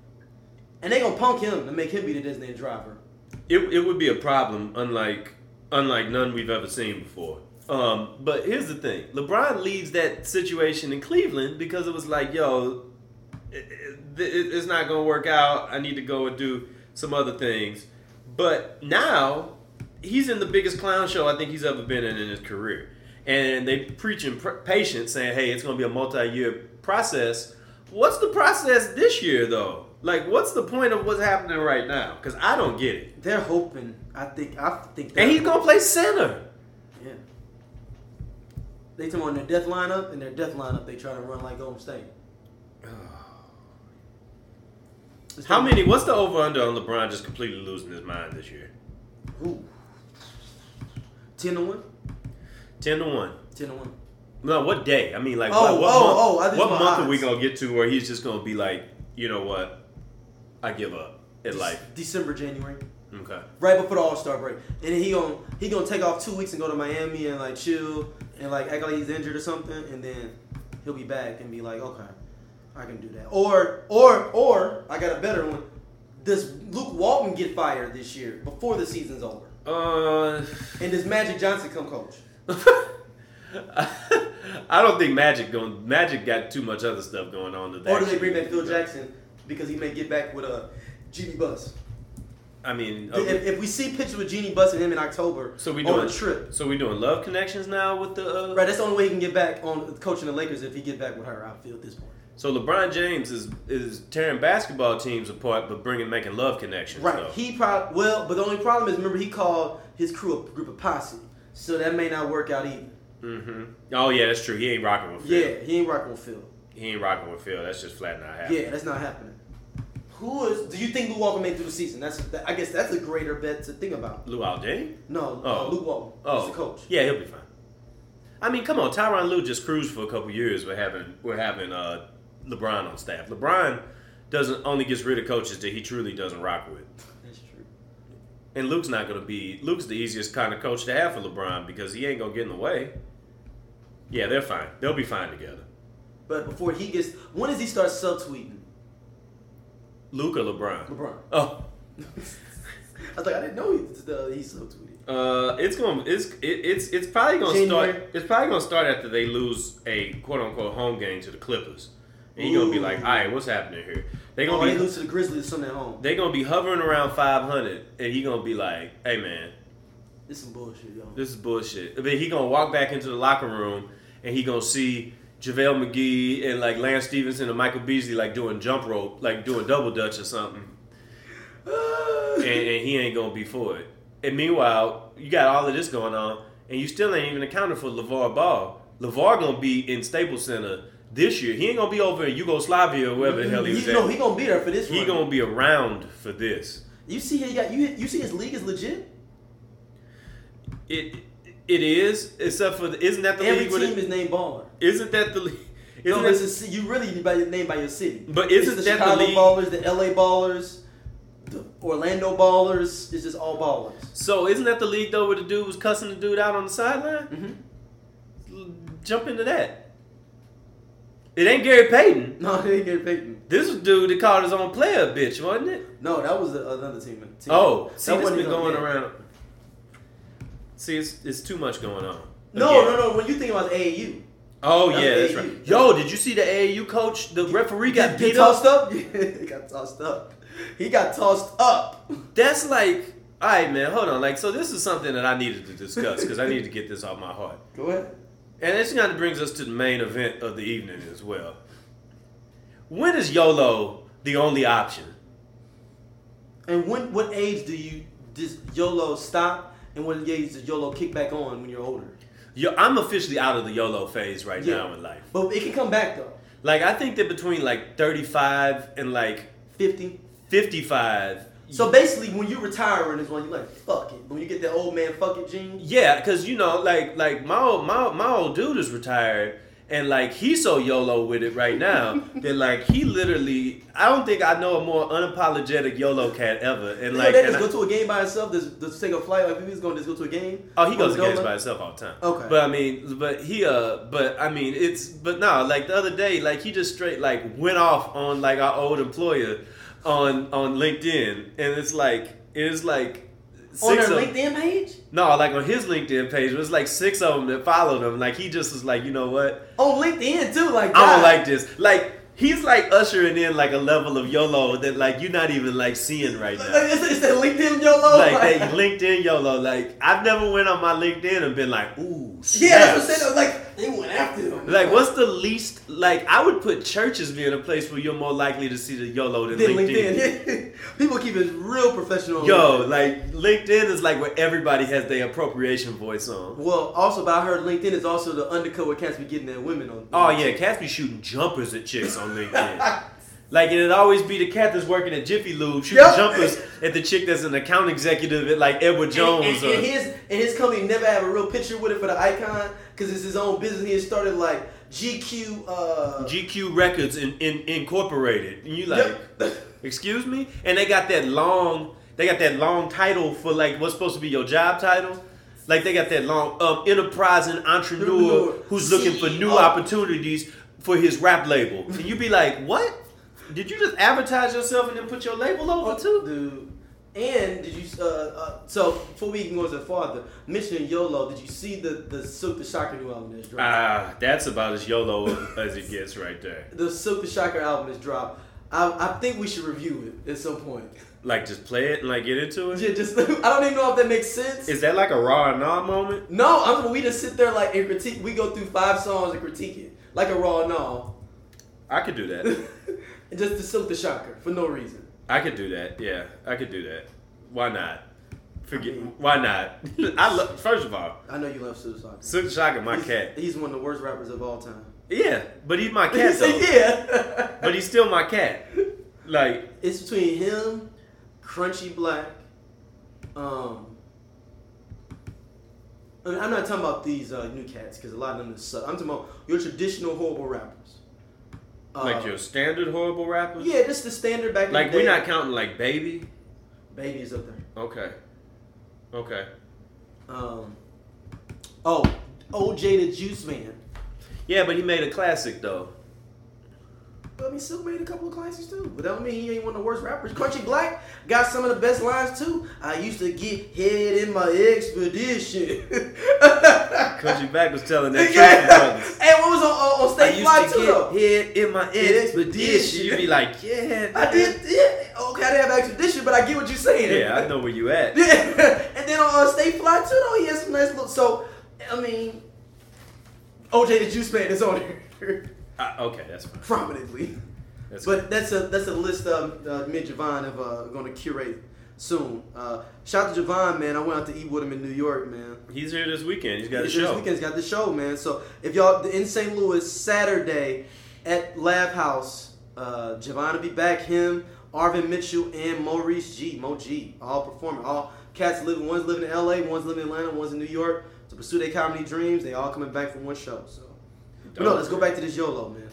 and they gonna punk him to make him be the designated driver. It, it would be a problem, unlike unlike none we've ever seen before. Um, but here's the thing: LeBron leaves that situation in Cleveland because it was like, yo, it, it, it- it's not gonna work out. I need to go and do some other things. But now he's in the biggest clown show I think he's ever been in in his career, and they preaching pr- patience, saying, hey, it's gonna be a multi-year process. What's the process this year though? Like, what's the point of what's happening right now? Because I don't get it. They're hoping. I think. I think. And he's gonna play center. Yeah. They come on their death lineup, and their death lineup they try to run like Golden State. It's How like- many? What's the over under on LeBron just completely losing his mind this year? Ooh. Ten to one. Ten to one. Ten to one. No, what day? I mean, like, Oh, what, what oh, month? oh, I just what want month are we odds. gonna get to where he's just gonna be like, you know what? I give up at life. December, January, Okay. right before the All Star break, and then he gonna he gonna take off two weeks and go to Miami and like chill and like act like he's injured or something, and then he'll be back and be like, okay, I can do that. Or or or I got a better one. Does Luke Walton get fired this year before the season's over? Uh, And does Magic Johnson come coach? I don't think Magic going. Magic got too much other stuff going on. To Or do they bring back Phil Jackson because he may get back with a Jeannie Buss? I mean, If, okay. if we see pictures with Jeannie Buss and him in October so we on doing a trip, So we doing love connections now with the. Uh, right? That's the only way he can get back on coaching the Lakers if he get back with her. I feel at this point. So LeBron James is is tearing basketball teams apart, but bringing making love connections. Right. Though. He probably well, but the only problem is remember he called his crew a group of posse, so that may not work out either. Mm-hmm. Oh yeah, that's true. He ain't rocking with Phil. Yeah, he ain't rocking with Phil. He ain't rocking with Phil. That's just flat not happening. Yeah, that's not happening. Who is? Do you think Luke Walton made it through the season? That's that, I guess that's a greater bet to think about. Lou Aldane? No, Oh. uh, Luke Walton. Oh, He's the coach. Yeah, he'll be fine. I mean, come on, Tyronn Lue just cruised for a couple years. We're having we're having uh, LeBron on staff. LeBron doesn't only gets rid of coaches that he truly doesn't rock with. That's true. And Luke's not gonna be Luke's the easiest kind of coach to have for LeBron because he ain't gonna get in the way. Yeah, they're fine. They'll be fine together. But before he gets, when does he start subtweeting? Luke or LeBron? LeBron. Oh, I was like, I didn't know he uh, he subtweeted. uh, it's gonna it's it, it's it's probably gonna January. start. It's probably gonna start after they lose a quote unquote home game to the Clippers, and you're gonna be Ooh. like, all right, what's happening here? They Oh, gonna they be lose to the Grizzlies Sunday at home. they gonna be hovering around five hundred, and he gonna be like, hey man, This some bullshit, yo. this is bullshit. But he gonna walk back into the locker room, and he gonna see JaVale McGee and like Lance Stevenson and Michael Beasley like doing jump rope, like doing double dutch or something. and, and he ain't gonna be for it. And meanwhile, you got all of this going on, and you still ain't even accounted for LeVar Ball. LeVar gonna be in Staples Center this year. He ain't gonna be over in Yugoslavia or wherever the hell he was He, at. no, he gonna be there for this. He run. gonna be around for this. You see, he got you. You see, his league is legit. It it is, except for the, isn't that the Every league? with team it? is named Baller. Isn't that the league? No, Isn't it's that, a, you really by your name by your city. But It's isn't the that the Chicago league? Ballers, the L A Ballers, the Orlando Ballers? It's just all ballers. So isn't that the league though where the dude was cussing the dude out on the sideline? Mm-hmm. Jump into that. It ain't Gary Payton. No, they ain't get picked. This was dude that called his own player a bitch, wasn't it? No, that was another team. team. Oh, see, That this wasn't been even- going yeah. around. See, it's it's too much going on. No, Again. no, no. When you think about A A U, Oh That's yeah, that's A A U. right. Yo, did you see the A A U coach? The referee got Get beat tossed up. up. Yeah, he got tossed up. He got tossed up. That's like, all right, man. Hold on. Like, so this is something that I needed to discuss because I need to get this off my heart. Go ahead. And this kind of brings us to the main event of the evening as well. When is YOLO the only option? And when, what age do you does YOLO stop, and what age does YOLO kick back on when you're older? Yo, I'm officially out of the YOLO phase right Yeah. now in life. But it can come back though. Like, I think that between like thirty-five and like Fifty. fifty-five. So basically, when you retiring is when you like fuck it. When you get that old man fuck it gene. Yeah, because you know, like like my old my, my old dude is retired, and like he's so YOLO with it right now that like he literally, I don't think I know a more unapologetic YOLO cat ever. And You know like, that and just I- go to a game by himself. Just, just take a flight. Like if he's going to just go to a game. oh, he goes On to games Dola? by himself all the time. Okay. but I mean, but he uh, but I mean, it's but no, like the other day, like he just straight like went off on like our old employer on on LinkedIn, and it's like it's like On six their of LinkedIn page. no, like on his LinkedIn page, it was like six of them that followed him. Like he just was like, you know what? On LinkedIn too. Like I God. don't like this. Like he's like ushering in like a level of YOLO that like you're not even like seeing right Like, now. It's, it's that LinkedIn YOLO. Like that LinkedIn YOLO. Like I've never went on my LinkedIn and been like, ooh, Yeah, that's what I'm snaps. saying. Like they went after him. Like what's the least? Like I would put churches being a place where you're more likely to see the YOLO than Then LinkedIn. LinkedIn. People keep it real professional. on Yo, LinkedIn. like LinkedIn is like where everybody has their appropriation voice on. Well, also, but I heard LinkedIn is also the undercut where cats be getting their women on. Oh yeah, cats be shooting jumpers at chicks on LinkedIn. Like it'd always be the cat that's working at Jiffy Lube shooting Yep. jumpers at the chick that's an account executive at like Edward Jones. And, and, or, and his and his company never have a real picture with it for the icon because it's his own business. He had started like G Q. Uh, G Q Records in, in, Incorporated. And you like, Yep. excuse me? And they got that long, they got that long title for like what's supposed to be your job title. Like they got that long um, enterprising entrepreneur Entrepreneur. who's looking for new C E O. opportunities for his rap label. And you be like, what? Did you just advertise yourself and then put your label over too? Dude. And did you? Uh, uh, so before we can go so farther, mentioning YOLO, did you see the the Silk the Shocker new album that's dropped? Ah, that's about as YOLO as it gets right there. the Silk the Shocker album is dropped. I, I think we should review it at some point. Like just play it and like get into it. Yeah, just I don't even know if that makes sense. Is that like a raw and raw moment? No, I'm we just sit there like and critique. We go through five songs and critique it like a raw no. I could do that. And just to Silk the Shocker for no reason. I could do that. Yeah, I could do that. Why not? Forget. I mean- why not? I love. First of all, I know you love Silk the Shocker. Silk Shocker, my he's, cat. He's one of the worst rappers of all time. Yeah, but he's my He cat said, though. yeah. But he's still my cat. Like It's between him, Crunchy Black. Um, I mean, I'm not talking about these uh, new cats because a lot of them suck. I'm talking about your traditional horrible rappers. Uh, like your standard horrible rappers. Yeah, just the standard back in Like the day. we're not counting like Baby. Baby is up there. Okay. Okay. Um, oh, O J the Juice Man. Yeah, but he made a classic though. I mean, Silk made a couple of classics too, but that don't mean he ain't one of the worst rappers. Crunchy Black got some of the best lines too. I used to get head in my expedition. Country Back was telling that Yeah. truth, brothers. And what was on, on, on I State used Fly to too get though? head in my expedition. Expedition. You'd be like, yeah, I did, yeah. Okay, I didn't have expedition, but I get what you're saying. Yeah, I know where you at. Yeah. And then on uh, State Fly too though, he has some nice little. So, I mean, O J the Juice Man is on here Uh, okay, that's fine. prominently. That's But that's a that's a list um, uh, me and Javon have uh, going to curate soon. Uh, shout out to Javon, man. I went out to eat with him in New York, man. He's here this weekend. He's got a This show. weekend's got the show, man. So if y'all in Saint Louis Saturday at Lab House, uh, Javon will be back. Him, Arvin Mitchell, and Maurice G. Mo G. All performing. All cats living. One's living in L A. One's living in Atlanta. One's in New York to pursue their comedy dreams. They all coming back from one show. So But no, let's go back to this YOLO, man.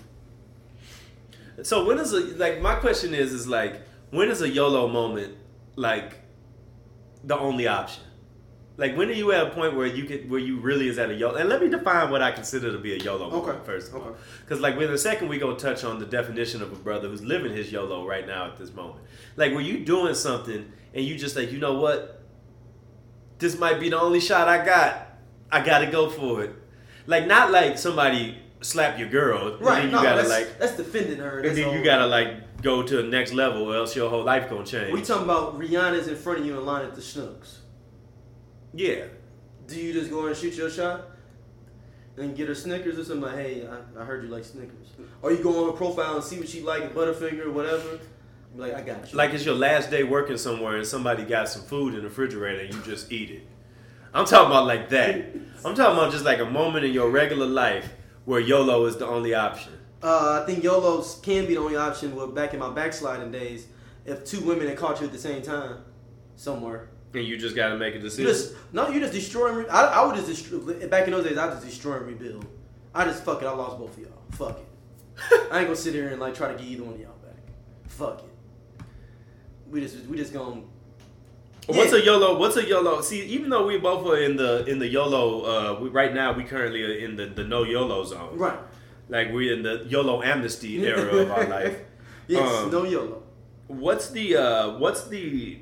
So when is a like my question is is like when is a YOLO moment like the only option? Like when are you at a point where you get where you really is at a YOLO? And let me define what I consider to be a YOLO Okay. moment first of all. Okay. Because like in a second we gonna touch on the definition of a brother who's living his YOLO right now at this moment. Like when you doing something and you just like, you know what? This might be the only shot I got. I gotta go for it. Like not like somebody slap your girl. Right, And then you no, gotta that's, like that's defending her. and That's then you all. gotta like go to the next level or else your whole life gonna change. We talking about Rihanna's in front of you in line at the Schnucks. Yeah. Do you just go and shoot your shot and get her Snickers or something like, hey, I, I heard you like Snickers? Or you go on her profile and see what she like, Butterfinger or whatever. Be like, I got you. Like it's your last day working somewhere and somebody got some food in the refrigerator and you just eat it. I'm talking about like that. I'm talking about just like a moment in your regular life where YOLO is the only option. Uh, I think YOLO can be the only option. Well, back in my backsliding days, if two women had caught you at the same time somewhere. And you just gotta make a You decision. just, no, you just destroy and re- I, I would just destroy. Back in those days, I just destroy and rebuild. I just, fuck it, I lost both of y'all. Fuck it. I ain't gonna sit here and like try to get either one of y'all back. Fuck it. We just, we just gonna. What's Yeah. a YOLO? What's a YOLO? See, even though we both are in the in the YOLO, uh, we, right now we currently are in the, the no YOLO zone. Right. Like we're in the YOLO amnesty era of our life. Yes, Um, no YOLO. What's the uh, what's the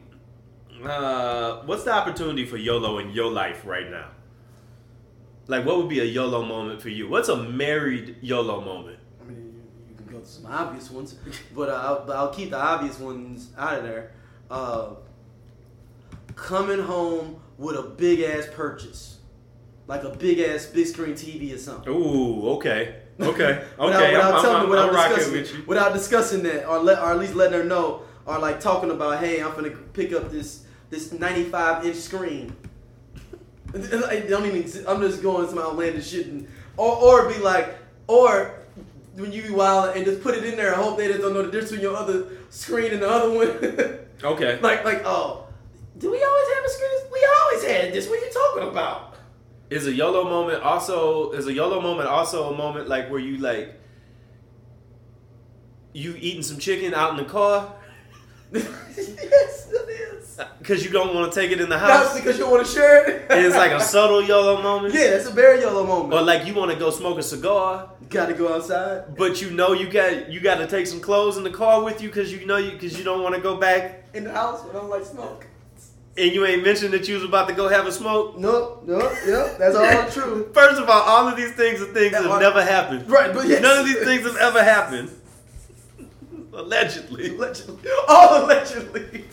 uh, what's the opportunity for YOLO in your life right now? Like, what would be a YOLO moment for you? What's a married YOLO moment? I mean, you, you can go to some obvious ones, but uh, I'll, but I'll keep the obvious ones out of there. Uh, coming home with a big ass purchase, like a big ass big screen T V or something. Ooh, okay, okay, okay. without, without I'm, telling I'm, me, without I'm rocking discussing, with you. without discussing that, or let, or at least letting her know, or like talking about, hey, I'm gonna pick up this this ninety-five inch screen. It don't even. exist. I'm just going some outlandish shit, and, or or be like, or when you be wild and just put it in there and hope they just don't know the difference between your other screen and the other one. Okay. like like oh, do we always have a screen? We always had this. What are you talking about? Is a YOLO moment also is a YOLO moment also a moment like where you like you eating some chicken out in the car Yes, it is. because you don't want to take it in the That's house? because you want to share it. And it's like a subtle YOLO moment. Yeah, that's a very YOLO moment. Or like you want to go smoke a cigar, Got to go outside but you know you got you got to take some clothes in the car with you because you know you because you don't want to go back in the house when I don't like smoke. and you ain't mentioned that you was about to go have a smoke. Nope, nope, yep, that's all true. First of all, all of these things are things that Yeah, have are- never happened. Right, but yes. None of these things have ever happened. Allegedly. Allegedly. All allegedly.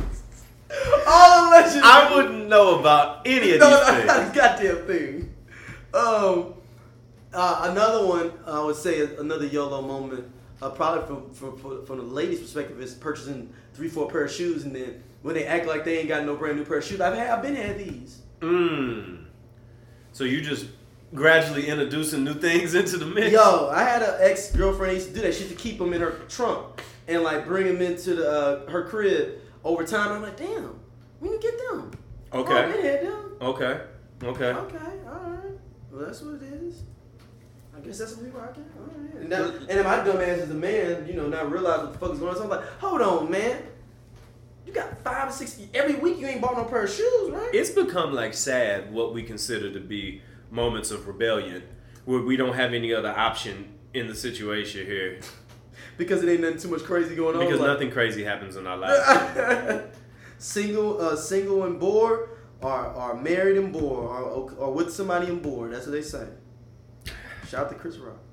All allegedly. I wouldn't know about any of no, these no, things. not a goddamn thing. Um, uh, another one, I would say another YOLO moment, uh, probably from, from from from the ladies' perspective, is purchasing three, four pair of shoes, and then when they act like they ain't got no brand new pair of shoes, I've had, I've been had these. Mm. So you just gradually introducing new things into the mix? Yo, I had an ex girlfriend used to do that. She used to keep them in her trunk and like bring them into the uh, her crib over time. I'm like, damn, when you get them? Okay. Oh, I've been had them. Okay. Okay. Okay, all right. Well, that's what it is. I guess that's what we rocking. All right. And, now, and then my dumb ass as a man, you know, not realize what the fuck is going on. So I'm like, hold on, man. You got five or six every week. You ain't bought no pair of shoes, right? It's become like sad what we consider to be moments of rebellion where we don't have any other option in the situation here Because it ain't nothing too much crazy going on. because like, nothing crazy happens in our lives. single, uh, single and bored, or, or married and bored, or, or with somebody and bored. That's what they say. Shout out to Chris Rock.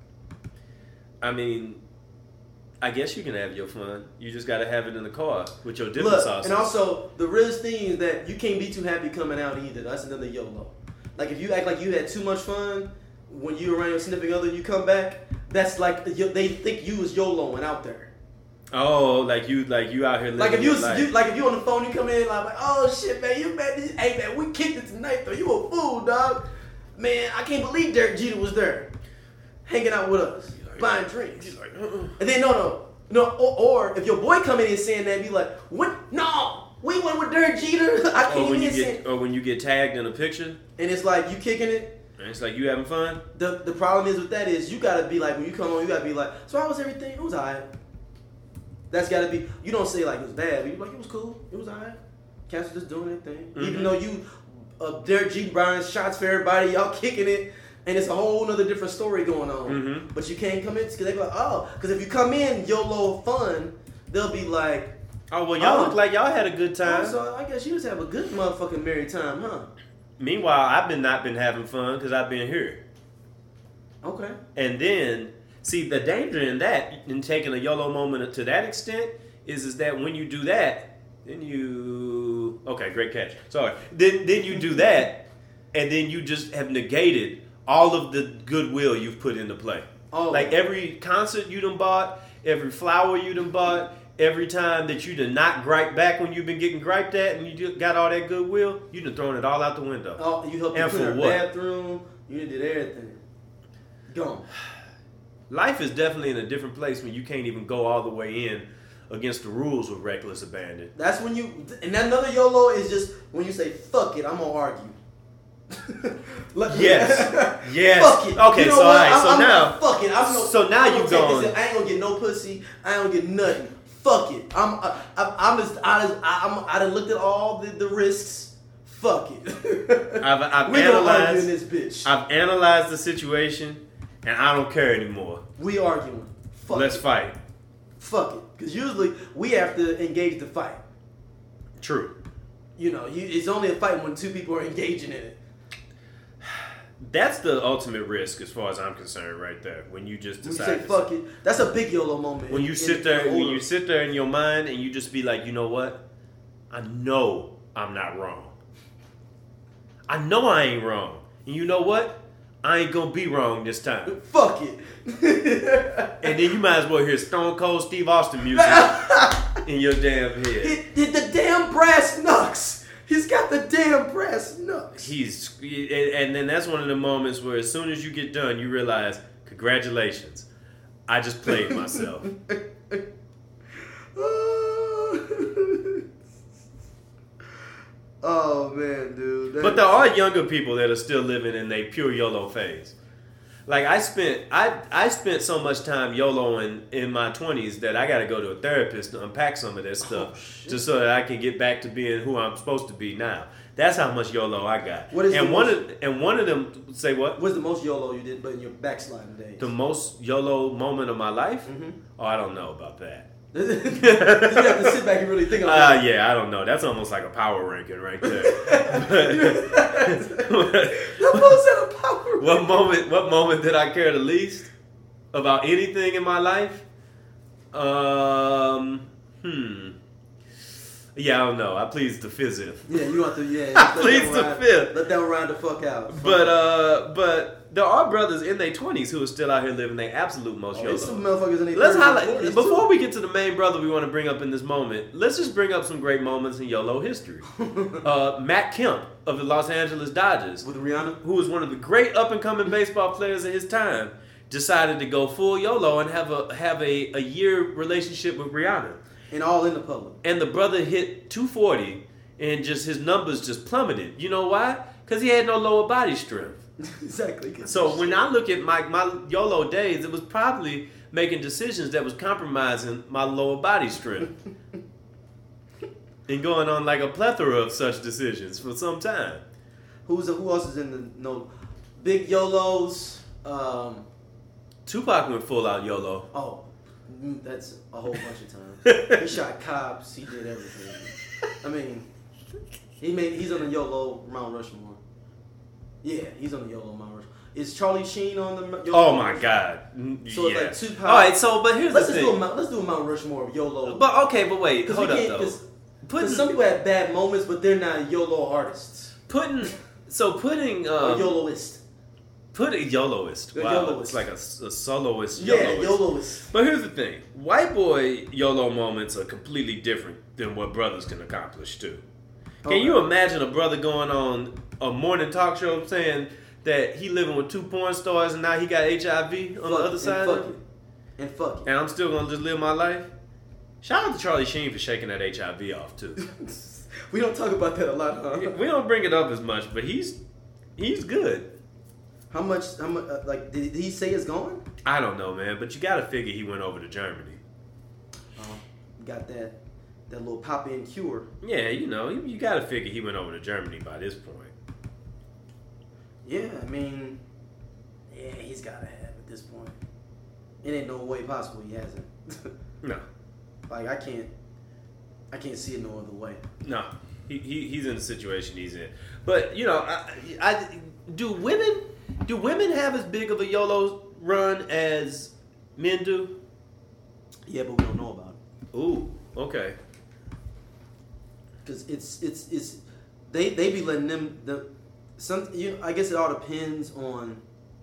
I mean, I guess you can have your fun. You just got to have it in the car with your dipping Look, sauces. and also the realest thing is that you can't be too happy coming out either. That's another YOLO. Like if you act like you had too much fun when you around your significant other, you come back. That's like they think you was YOLOing out there. oh, like you, like you out here living Like if you, your was, life. you like if you on the phone, you come in like, oh shit, man, you man, this, hey man, we kicked it tonight though. You a fool, dog. Man, I can't believe Derek Jeter was there, hanging out with us, buying drinks. He's like, uh-uh. And then no, no, no. Or, or if your boy come in and saying that, be like, what? No, we went with Derek Jeter. I Or can't when you even say. get, or when you get tagged in a picture, And it's like you kicking it, And it's like, you having fun? The the problem is with that is you gotta be like, when you come on, you gotta be like, so how was everything? It was alright. That's gotta be, you don't say like it was bad, but you're like, it was cool. It was alright. Cats were just doing their thing. Mm-hmm. Even though you, uh, Derek G. Bryan shots for everybody, y'all kicking it, and it's a whole nother different story going on. Mm-hmm. But you can't come in, because they go, oh, because if you come in YOLO fun, they'll be like, Oh, well, y'all Oh. look like y'all had a good time. oh, so I guess you just have a good motherfucking merry time, huh? Meanwhile, I've been not been having fun because I've been here. Okay. And then, see, the danger in that, in taking a YOLO moment to that extent, is is that when you do that, then you... Okay, great catch. Sorry. Then, then you do that, and then you just have negated all of the goodwill you've put into play. Oh. Like every concert you done bought, every flower you done bought, every time that you done not gripe back when you've been getting griped at and you got all that goodwill, you done thrown it all out the window. Oh, you helped And me clean for our what? bathroom. You did everything. Gone. Life is definitely in a different place when you can't even go all the way in against the rules with reckless abandon. That's when you, and that another YOLO is just when you say, fuck it, I'm gonna argue. Like, Yes. Yes. Fuck it. Okay, You know so what? alright, I'm, so I'm now- not, fuck it. I'm no, so now I'm gonna you've take gone- this- I ain't gonna get no pussy. I ain't gonna get nothing. Fuck it. I'm, I, I'm, I'm just, I just, I, I'm, I done looked at all the, the risks. Fuck it. I've, I've we gonna argue analyzed. in this bitch. I've analyzed the situation, and I don't care anymore. we arguing. Fuck Let's it. fight. Fuck it. Because usually we have to engage the fight. True. You know, you, it's only a fight when two people are engaging in it. That's the ultimate risk, as far as I'm concerned, right there. When you just When you decide. say fuck it, that's a big YOLO moment. when in- you in- sit in there, the when order. you sit there in your mind, and you just be like, you know what? I know I'm not wrong. I know I ain't wrong. And you know what? I ain't gonna be wrong this time. Fuck it. And then you might as well hear Stone Cold Steve Austin music in your damn head. It, it, the damn brass knucks. He's got the damn brass knucks. He's and then that's one of the moments where as soon as you get done, you realize, congratulations, I just played myself. Oh man, dude. That- But there are younger people that are still living in their pure YOLO phase. Like I spent, I I spent so much time YOLOing in my twenties that I got to go to a therapist to unpack some of that stuff, Oh, shit. just so that I can get back to being who I'm supposed to be now. That's how much YOLO I got. What is and the one most- of and one of them say what? What's the most YOLO you did, but in your backsliding days? The most YOLO moment of my life? Mm-hmm. Oh, I don't know about that. you have to sit back and really think about Ah, it. yeah, I don't know. That's almost like a power ranking right there. The most at a power. What moment? What moment did I care the least about anything in my life? Um, hmm. Yeah, I don't know. I pleased the fifth. Yeah, you don't have to. Yeah, I let plead that the ride- fifth. Let that ride the fuck out. But uh, but there are brothers in their twenties who are still out here living their absolute most Oh, there's some YOLO. motherfuckers in their Let's thirties and highlight forties, before too. we get to the main brother we want to bring up in this moment. Let's just bring up some great moments in YOLO history. uh, Matt Kemp of the Los Angeles Dodgers, with Rihanna. who was one of the great up and coming baseball players of his time, decided to go full YOLO and have a have a, a year relationship with Rihanna. And all in the public. And the brother hit two forty and just his numbers just plummeted. You know why? Because he had no lower body strength. Exactly. So when I look at my, my YOLO days, it was probably making decisions that was compromising my lower body strength. And going on like a plethora of such decisions for some time. Who's who else is in the no big YOLOs? Um, Tupac went full out YOLO. oh, mm, that's a whole bunch of times. He shot cops. He did everything. I mean, he made. He's on the YOLO Mount Rushmore. Yeah, he's on the YOLO Mount Rushmore. Is Charlie Sheen on the YOLO? Oh my Mount God. So yeah. it's like Tupac. All right, so but here's Let's the just thing. do a Mount, let's do a Mount Rushmore of YOLO. But okay, but wait, Because hold we up can't. though. Because Putting some people have bad moments, but they're not YOLO artists putting so putting or um, YOLOist. putting YOLOist. A Wow, YOLOist. it's like a, a soloist. Yeah, YOLOist. YOLOist. But here's the thing: white boy YOLO moments are completely different than what brothers can accomplish too. Can Okay. you imagine a brother going on a morning talk show saying that he living with two porn stars and now he got H I V on the Fuck other it, side and of fuck it? it. And fuck it. And I'm still gonna just live my life? Shout out to Charlie Sheen for shaking that H I V off too. We don't talk about that a lot, huh? We don't bring it up as much, but he's he's good. How much? How much? Uh, like, did he say it's gone? I don't know, man. But you got to figure he went over to Germany. Uh, got that that little pop-in cure. Yeah, you know, you, you got to figure he went over to Germany by this point. Yeah, I mean, yeah, he's got to have at this point. It ain't no way possible he hasn't. No. Like, I can't, I can't see it no other way. No. He, he he's in the situation he's in. But, you know, I, I do women do women have as big of a YOLO run as men do? Yeah, but we don't know about it. Ooh, okay. Cause it's it's it's they they be letting them the some you I guess it all depends on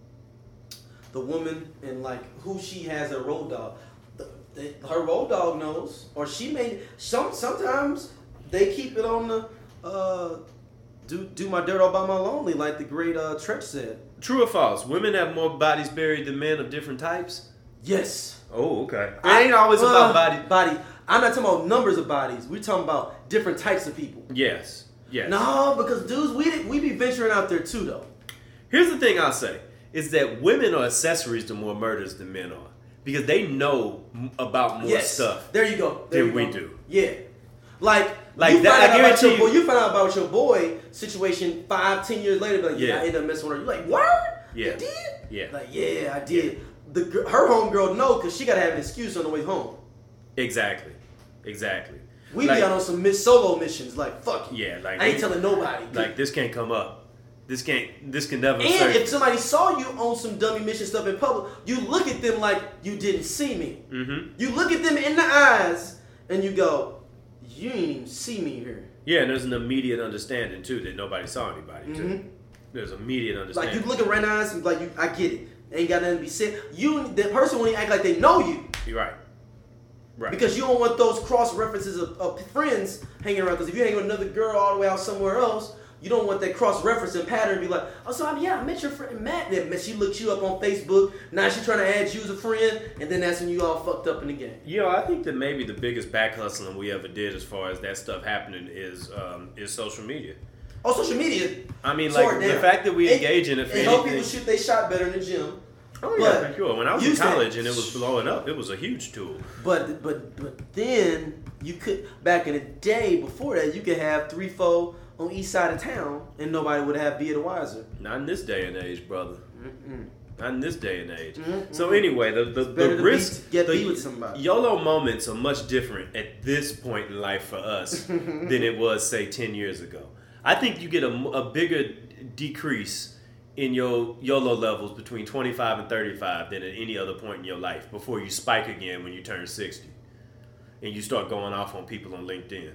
the woman and like who she has a road dog. The, the, her road dog knows, or she may some sometimes they keep it on the uh do do my dirt all by my lonely, like the great uh Tretch said. True or false? Women have more bodies buried than men of different types? Yes. Oh, okay. It I- ain't always uh, about body. Body. I'm not talking about numbers of bodies. We're talking about different types of people. Yes. Yes. No, because dudes, we we be venturing out there too, though. Here's the thing I'll say is that women are accessories to more murders than men are because they know m- about more Yes. stuff. There you go. There than you we go. do. Yeah. Like, Like you that- find I out about guarantee your boy, you- you find out about your boy situation five, ten years later. Be like, yeah, Yeah. I ended up messing with her. You like, word? Yeah. You did? Yeah. Like, yeah, I did. The gir- her homegirl know because she gotta have an excuse on the way home. Exactly. Exactly. We Like- be out on some miss solo missions. Like, fuck you. Yeah, like I ain't we- telling nobody. Like this can't come up. This can't. This can never. And surface. if somebody saw you on some dummy mission stuff in public, you look at them like you didn't see me. Mm-hmm. You look at them in the eyes and you go, you didn't even see me here. Yeah, and there's an immediate understanding too that nobody saw anybody too. Mhm. There's immediate Like understanding. you look at right in the eyes and like you, I get it. Ain't got nothing to be said. You, the person won't even act like they know you You're right. Right. because you don't want those cross references of, of friends hanging around. Because if you hang with another girl all the way out somewhere else, you don't want that cross referencing pattern to be like, oh, so I'm, yeah, I met your friend Matt. Then she looked you up on Facebook. Now she trying to add you as a friend, and then that's when you all fucked up in the game. You know, I think that maybe the biggest back hustling we ever did as far as that stuff happening is um, is social media. On social media, I mean, tore like it the down. fact that we It- engage in it for It helped anything. people shoot they shot better in the gym. Oh yeah, But for sure. When I was in used to- college and it was blowing up, it was a huge tool. But but but then you could back in the day before that you could have three four on east side of town and nobody would have be the wiser. Not in this day and age, brother. Mm-mm. Not in this day and age. Mm-mm. So anyway, the the, better the to risk, be- get the be with somebody. YOLO moments are much different at this point in life for us than it was, say, ten years ago. I think you get a, a bigger decrease in your YOLO levels between twenty-five and thirty-five than at any other point in your life before you spike again when you turn sixty and you start going off on people on LinkedIn.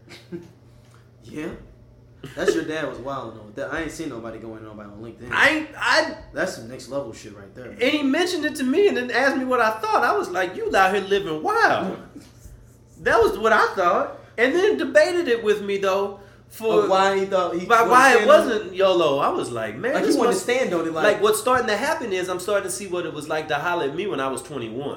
Yeah. That's your dad was wild though. That- I ain't seen nobody going to nobody on LinkedIn. I ain't, I That's some next level shit right there. and he mentioned it to me and then asked me what I thought. I was like, you out here living wild. That was what I thought. And then debated it with me though for Of why he thought he But wanted why to it stand on wasn't YOLO. I was like, man, Like this he wanted to must- stand on it like, like what's starting to happen is I'm starting to see what it was like to holler at me when I was twenty-one.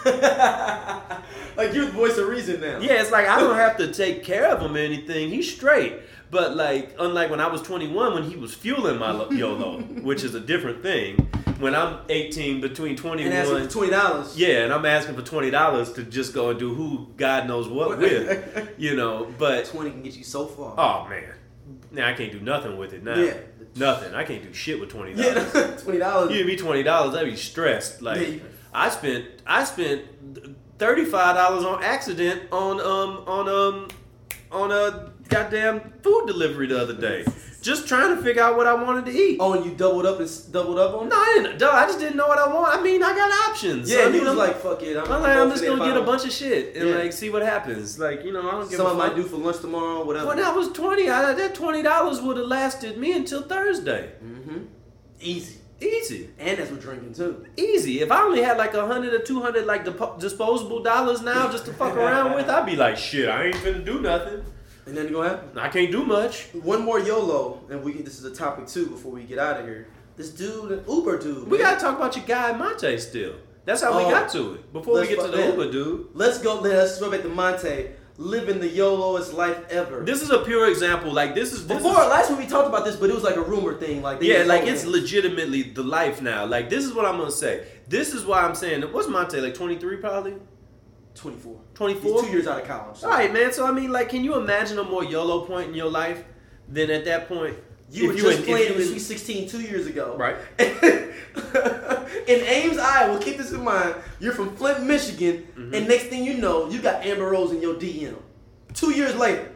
like you're the voice of reason now. Yeah, it's like I don't have to take care of him or anything. He's straight. But like, unlike when I was twenty-one, when he was fueling my lo- YOLO, which is a different thing. When I'm eighteen, between twenty-one, And asking for twenty dollars. yeah, and I'm asking for twenty dollars to just go and do who God knows what with, you know. But Twenty can get you so far. oh man, now I can't do nothing with it now. Yeah. Nothing. I can't do shit with twenty dollars. Yeah, twenty dollars. You give me twenty dollars, I'd be stressed. Like Yeah, you- I spent, I spent thirty-five dollars on accident on um on um on a goddamn food delivery the other day, just trying to figure out what I wanted to eat. Oh, and you doubled up and s- doubled up on? No, I didn't. Duh, I just didn't know what I want. I mean, I got options. Yeah, I he mean, was I'm, like, "Fuck it, I'm, I'm like, I'm just gonna for that get a bottle. bunch of shit and Yeah. like see what happens. Like, you know, I don't give Something a I fuck. might do for lunch tomorrow, whatever." When I was twenty, I, that twenty dollars would have lasted me until Thursday. Mm-hmm. Easy, Easy. and that's with drinking too. Easy. If I only had like a hundred or two hundred like dip- disposable dollars now just to fuck around with, I'd be like, shit, I ain't finna do nothing. And then you gonna happen. I can't do much. One more YOLO, and we this is a topic too before we get out of here. This dude, Uber dude. We man. gotta talk about your guy Monte still. That's how we Oh, got to it. Before we let's get to fuck the that. Uber dude. Let's go. Let's go back to Monte. living the YOLOest life ever. This is a pure example. Like this is this Before is, last week we talked about this, but it was like a rumor thing. Like they yeah, just like told it's him. legitimately the life now. Like this is what I'm gonna say. This is why I'm saying. What's Monte like? twenty-three probably. twenty-four. twenty-four. He's two years out of college. So. All right, man. So I mean, like, can you imagine a more YOLO point in your life than at that point? You if were just in- playing if in the you Sweet sixteen two years ago. Right. In Ames, Iowa, keep this in mind. You're from Flint, Michigan, Mm-hmm. and next thing you know, you got Amber Rose in your D M. Two years later.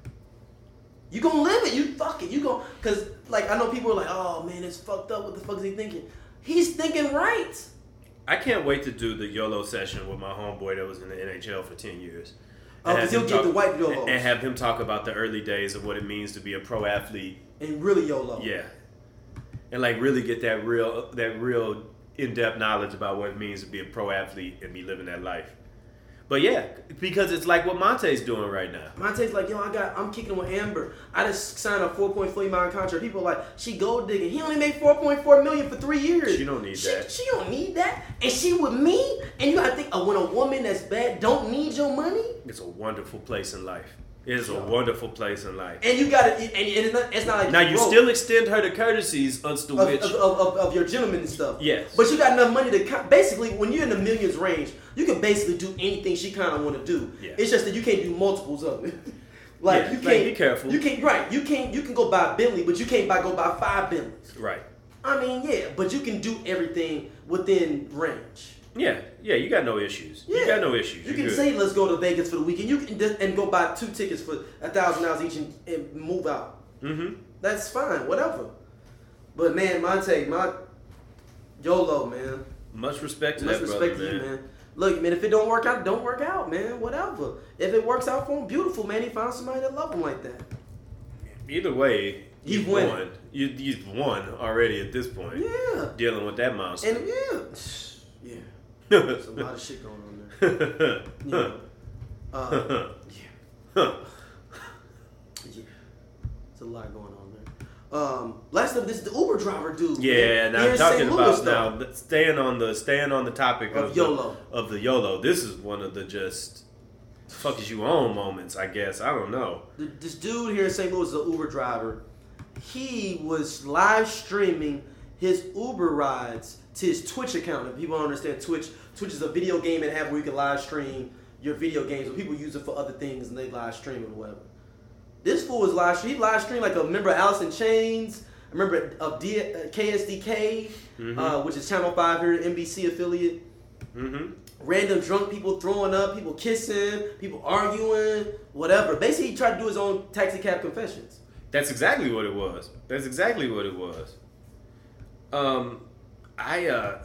You gonna live it. You fuck it. You gonna, cause like I know people are like, oh man, it's fucked up. What the fuck is he thinking? He's thinking right. I can't wait to do the YOLO session with my homeboy that was in the N H L for ten years. Oh, And because have he'll him get talk- the white YOLOs. and- And have him talk about the early days of what it means to be a pro athlete. And really YOLO. Yeah. And like really get that real that real in-depth knowledge about what it means to be a pro athlete and be living that life. But yeah, because it's like what Monte's doing right now. Monte's like, yo, I got, I'm kicking with Amber. I just signed a four point four million contract. People are like, she gold digging. He only made four point four million for three years. She don't need she, that. She don't need that. And she with me. And you gotta think, uh, when a woman that's bad don't need your money. It's a wonderful place in life. It is a Sure. wonderful place in life. And you gotta, and, and it's not, it's not like Now you broke still extend her the courtesies as to of, which of, of, of, of your gentleman and stuff. Yes. But you got enough money to co- basically when you're in the millions range, you can basically do anything she kind of want to do. Yeah. It's just that you can't do multiples of it. Like Yeah, you like, can't be careful. You can't right. You can't. You can go buy a Bentley, but you can't buy go buy five Bentleys. right. I mean, yeah, but you can do everything within range. Yeah, yeah, you got no issues. Yeah. You got no issues. You You're can good. say let's go to Vegas for the weekend. You can just, and go buy two tickets for a thousand dollars each and, and move out. Mm-hmm. That's fine, whatever. But man, Monte, my YOLO, man. Much respect to Much that respect brother, to you, man. man. Look, man, if it don't work out, it don't work out, man. Whatever. If it works out for him, beautiful, man. He found somebody that love him like that. Either way, He's you've winning. won. You, you've won already at this point. Yeah. Dealing with that monster. And yeah, yeah. There's a lot of shit going on there. You know, uh, yeah, yeah. There's a lot going on there. Um, last up, this is the Uber driver dude. Yeah, man. now Here I'm in talking Saint Louis, about though. now th- staying on the staying on the topic Of of, YOLO. The, of the YOLO. This is one of the just fuck is you on moments, I guess. I don't know. Th- This dude here in Saint Louis is an Uber driver. He was live streaming his Uber rides to his Twitch account. If people don't understand Twitch, Twitch is a video gaming app where you can live stream your video games. But people use it for other things and they live stream it or whatever. This fool was live stream. He live streamed like a member of Alice in Chains, a member of D- uh, K S D K, Mhm. uh, which is Channel five here, N B C affiliate. Mm-hmm. Random drunk people throwing up, people kissing, people arguing, whatever. Basically, he tried to do his own taxi cab confessions. That's exactly what it was. That's exactly what it was. Um, I uh,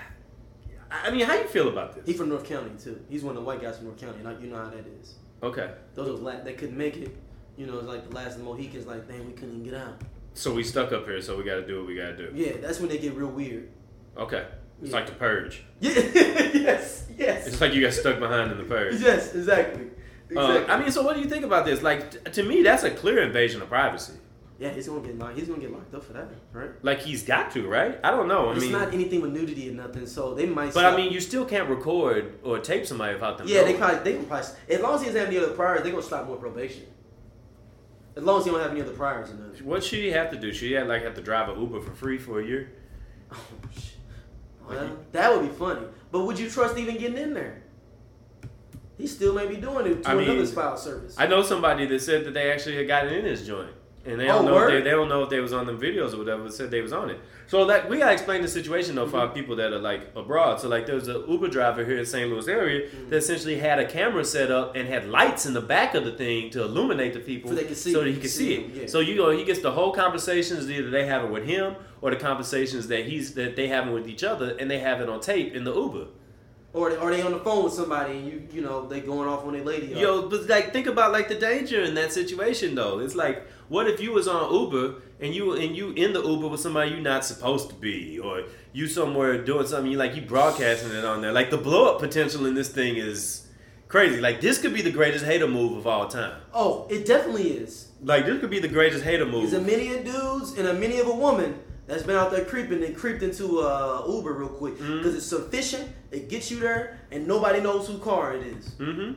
I mean, how you feel about this? He from North County too. He's one of the white guys from North County. Like, you know how that is. Okay, Those was la- that couldn't make it. You know, it's like the last of the Mohicans. Like, damn, we couldn't even get out. so we stuck up here, so we got to do what we got to do. Yeah, that's when they get real weird. Okay, it's Yeah. like the purge. Yeah. yes. Yes. It's like you got stuck behind in the purge. Yes. Exactly. Uh, Exactly. I mean, so what do you think about this? Like, t- to me, that's a clear invasion of privacy. yeah, he's gonna get locked. He's gonna get locked up for that, right? Like, he's got to, right? I don't know. I it's mean, not anything with nudity or nothing, so they might. but stop. I mean, you still can't record or tape somebody without them. yeah, they knowing. probably they can probably as long as he doesn't have any other priors, they gonna stop more probation. As long as he don't have any other priors or nothing. What should he have to do? Should he have, like have to drive an Uber for free for a year? Oh, shit. Well, that would be funny. But would you trust even getting in there? He still may be doing it to I mean, another file service. I know somebody that said that they actually had gotten in this joint, and they don't Oh, know if word? they, they don't know if they was on them videos or whatever. But said they was on it. So like we gotta explain the situation though for Mm-hmm. our people that are like abroad. So like there was an Uber driver here in Saint Louis area Mm-hmm. that essentially had a camera set up and had lights in the back of the thing to illuminate the people So they could see so it. that he could See see them, it. yeah. So you know he gets the whole conversations either they have it with him or the conversations that he's that they having with each other, and they have it on tape in the Uber. Or they, or they on the phone with somebody and you you know they going off on their lady. Yo, but like think about like the danger in that situation though. It's like, what if you was on Uber and you and you in the Uber with somebody you're not supposed to be, or you somewhere doing something you like you broadcasting it on there. Like the blow up potential in this thing is crazy. Like this could be the greatest hater move of all time. Oh, it definitely is. Like this could be the greatest hater There's move. a many of dudes and a many of a woman that's been out there creeping and creeped into uh, Uber real quick Mm-hmm. because it's sufficient. It gets you there and nobody knows whose car it is. Mm-hmm.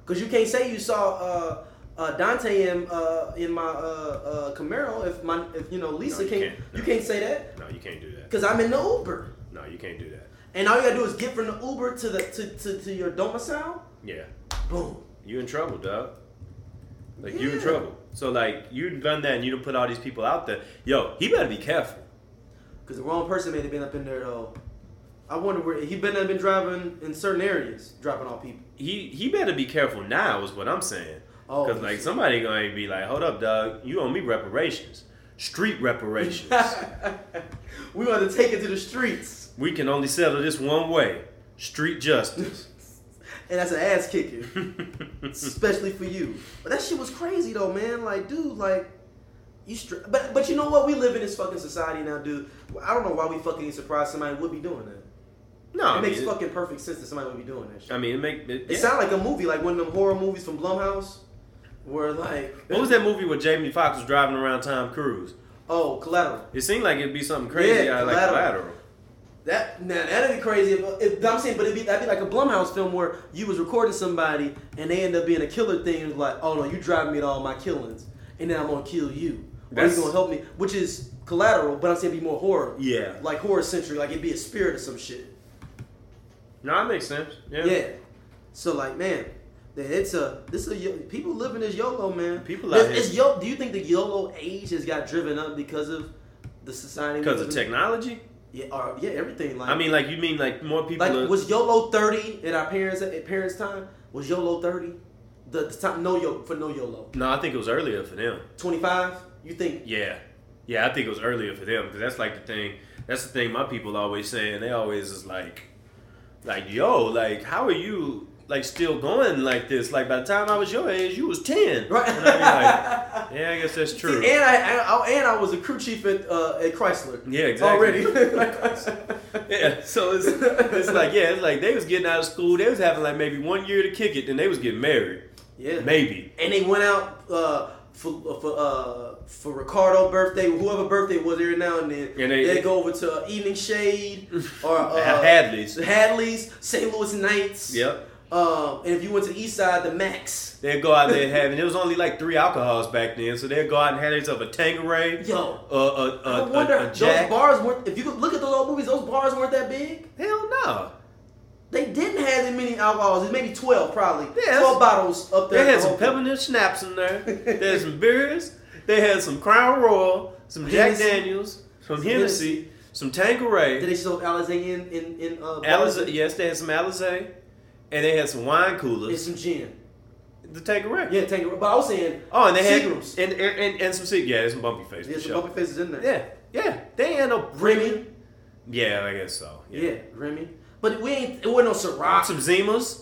Because you can't say you saw uh, uh, Dante in uh, in my uh, uh, Camaro if my if you know Lisa No, you can't. can't. No. You can't say that. No, you can't do that. Because I'm in the Uber. No, you can't do that. And all you gotta do is get from the Uber to the to, to, to your domicile. Yeah. Boom. You in trouble, dog. Like, you in Yeah. trouble. So, like, you done that and you done put all these people out there. Yo, he better be careful. Because the wrong person may have been up in there though. I wonder where he better have been driving in certain areas, dropping off people. He he better be careful now is what I'm saying. Oh, Because, like, shit. somebody going to be like, hold up, dog. You owe me reparations. Street reparations. We want to take it to the streets, We can only settle this one way. Street justice. and that's an ass kicking, especially for you. But that shit was crazy though, man. Like, dude, like. You str- but but you know what? We live in this fucking society now, dude. I don't know why we fucking surprised somebody would be doing that. No, It I makes mean, fucking perfect sense that somebody would be doing that shit. I mean, it make it, It yeah. sound like a movie, like one of them horror movies from Blumhouse, where like What was that movie where Jamie Foxx was driving around Tom Cruise? oh Collateral. It seemed like it'd be something crazy Yeah, out of like Collateral. Collateral. That now that'd be crazy. If, if I'm saying, but it'd be that'd be like a Blumhouse film where you was recording somebody and they end up being a killer thing. And like, oh no, you driving me to all my killings, and then I'm gonna kill you. Or you That's- gonna help me, which is Collateral, but I'm saying it'd be more horror. Yeah. Like horror century, like it'd be a spirit or some shit. No, that makes sense. Yeah. Yeah. So like, man, it's a this is a yo- people living this YOLO, man. People It's- out here- it's yo. Do you think the YOLO age has got driven up because of the society? we Because of live in? technology? Yeah, or, yeah, everything. Like I mean, like, you mean like more people like are... was YOLO thirty in our parents at parents' time? Was YOLO thirty? The, the time no yo for no YOLO. No, I think it was earlier for them. Twenty-five. You think? Yeah. Yeah, I think it was earlier for them because that's like the thing. That's the thing my people always say, and they always is like, like, yo, like, how are you, like, still going like this? Like, by the time I was your age, you was ten. Right. And I be like, yeah, I guess that's true. See, and I, I, I and I was a crew chief at uh, at Chrysler. Yeah, exactly. Already. Yeah, so it's, it's like, yeah, it's like they was getting out of school. They was having like maybe one year to kick it, then they was getting married. Yeah. Maybe. And they went out uh, for for uh, for Ricardo birthday, whoever birthday was every now and then. And they- they go over to uh, Evening Shade or uh, Hadley's. Hadley's, Saint Louis Knights. Yep. Um, and if you went to the East Side, the Max. They'd go out there and have, and there was only like three alcohols back then, so they'd go out and have themselves a Tanqueray, Yo, a, a, I a, wonder a, a those Jack. bars weren't. If you could look at those old movies, those bars weren't that big. Hell no. They didn't have that many alcohols. It's maybe twelve, probably. Yes. Twelve bottles up there. They had the some whole thing. peppermint schnapps in there. They had some beers. They had some Crown Royal, some Jack Hennessy. Daniels, some Some Hennessy, some Did Tanqueray. they show Alizé in in in uh, Alizé, bars? yes, they had some Alizé, and they had some wine And coolers. some gin. The Tanqueray. Yeah, take it. But I was saying, Oh, and they had Seagrams. and and, and, and some Seagrams. Yeah, there's some bumpy face. There's for some sure. bumpy faces in there. Yeah, yeah. They ain't had no Remy. Yeah, I guess so. Yeah, Remy. But we ain't. It wasn't no Ciroc. Some Zimas.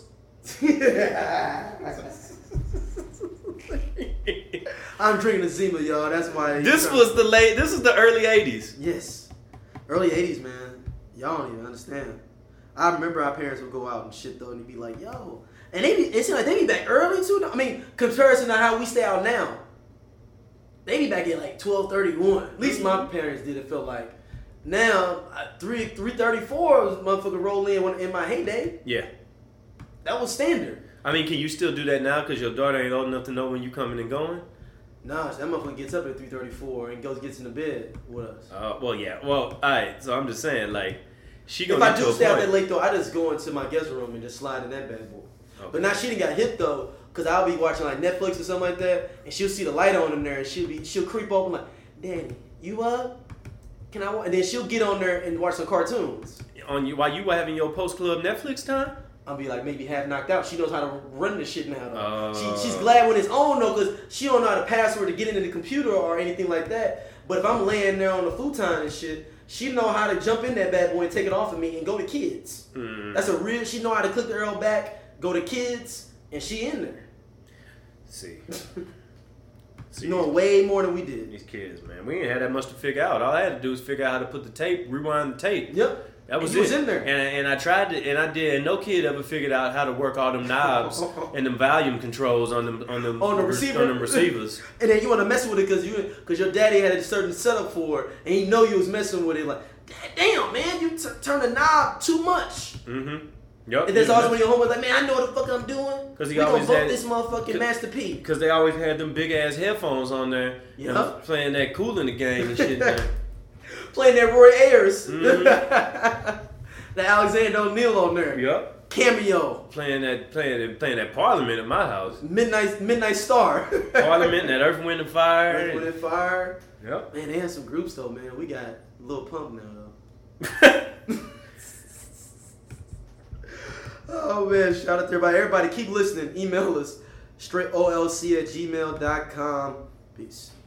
I'm drinking a Zima, y'all. That's why. This was the late. This is the early eighties. Yes, early eighties, man. Y'all don't even understand. I remember our parents would go out and shit though, and they'd be like, "Yo," and they be. It seemed like they be back early too. I mean, comparison to how we stay out now. They be back at like twelve thirty one. At least my parents did. It felt like. Now uh, three three thirty four was motherfucker roll in when, in my heyday. Yeah. That was standard. I mean, can you still do that now? Because your daughter ain't old enough to know when you coming and going. Nah, that motherfucker gets up at three thirty four and goes gets in the bed with us. Uh, well, yeah. Well, all right. So I'm just saying, like, she If gonna I get do to a stay out point. that late though, I just go into my guest room and just slide in that bad boy. Okay. But now she done got hit though, cause I'll be watching like Netflix or something like that, and she'll see the light on in there, and she'll be she'll creep open like, Danny, you up? Can I? wa-" And then she'll get on there and watch some cartoons. On you while you were having your post club Netflix time. I'll be like maybe half knocked out. She knows how to run this shit now. Though. Uh. she, she's glad when it's on though, cause she don't know how to password to get into the computer or anything like that. But if I'm laying there on the futon and shit, she know how to jump in that bad boy and take it off of me and go to kids. Mm. That's a real. She know how to click the arrow back, go to kids, and she in there. See. She knowing way more than we did. These kids, man. We ain't had that much to figure out. All I had to do was figure out how to put the tape, rewind the tape. Yep. That was And you it. was in there. And, and I tried to, and I did, and no kid ever figured out how to work all them knobs and them volume controls on them on them On the receiver. on them receivers. And then you want to mess with it because you because your daddy had a certain setup for it, and he know you was messing with it. Like, damn man, you t- turn the knob too much. Mm-hmm. Yep. And there's always one of your homies like, man, I know what the fuck I'm doing. 'Cause he we always gonna had- vote this motherfucking Master P. Because they always had them big ass headphones on there. Yep. And was playing that Cool in the Game and shit. Man. Playing that Roy Ayers. Mhm. That Alexander O'Neal on there. Yep. Cameo. Playing that, playing, playing that Parliament at my house. Midnight Midnight Star. Parliament, that Earth, Wind, and Fire. Earth, Wind, and Fire. Yep. Man, they had some groups though, man. We got Lil Pump now though. Oh man, shout out to everybody. Everybody keep listening. Email us straight O L C at gmail dot com. Peace.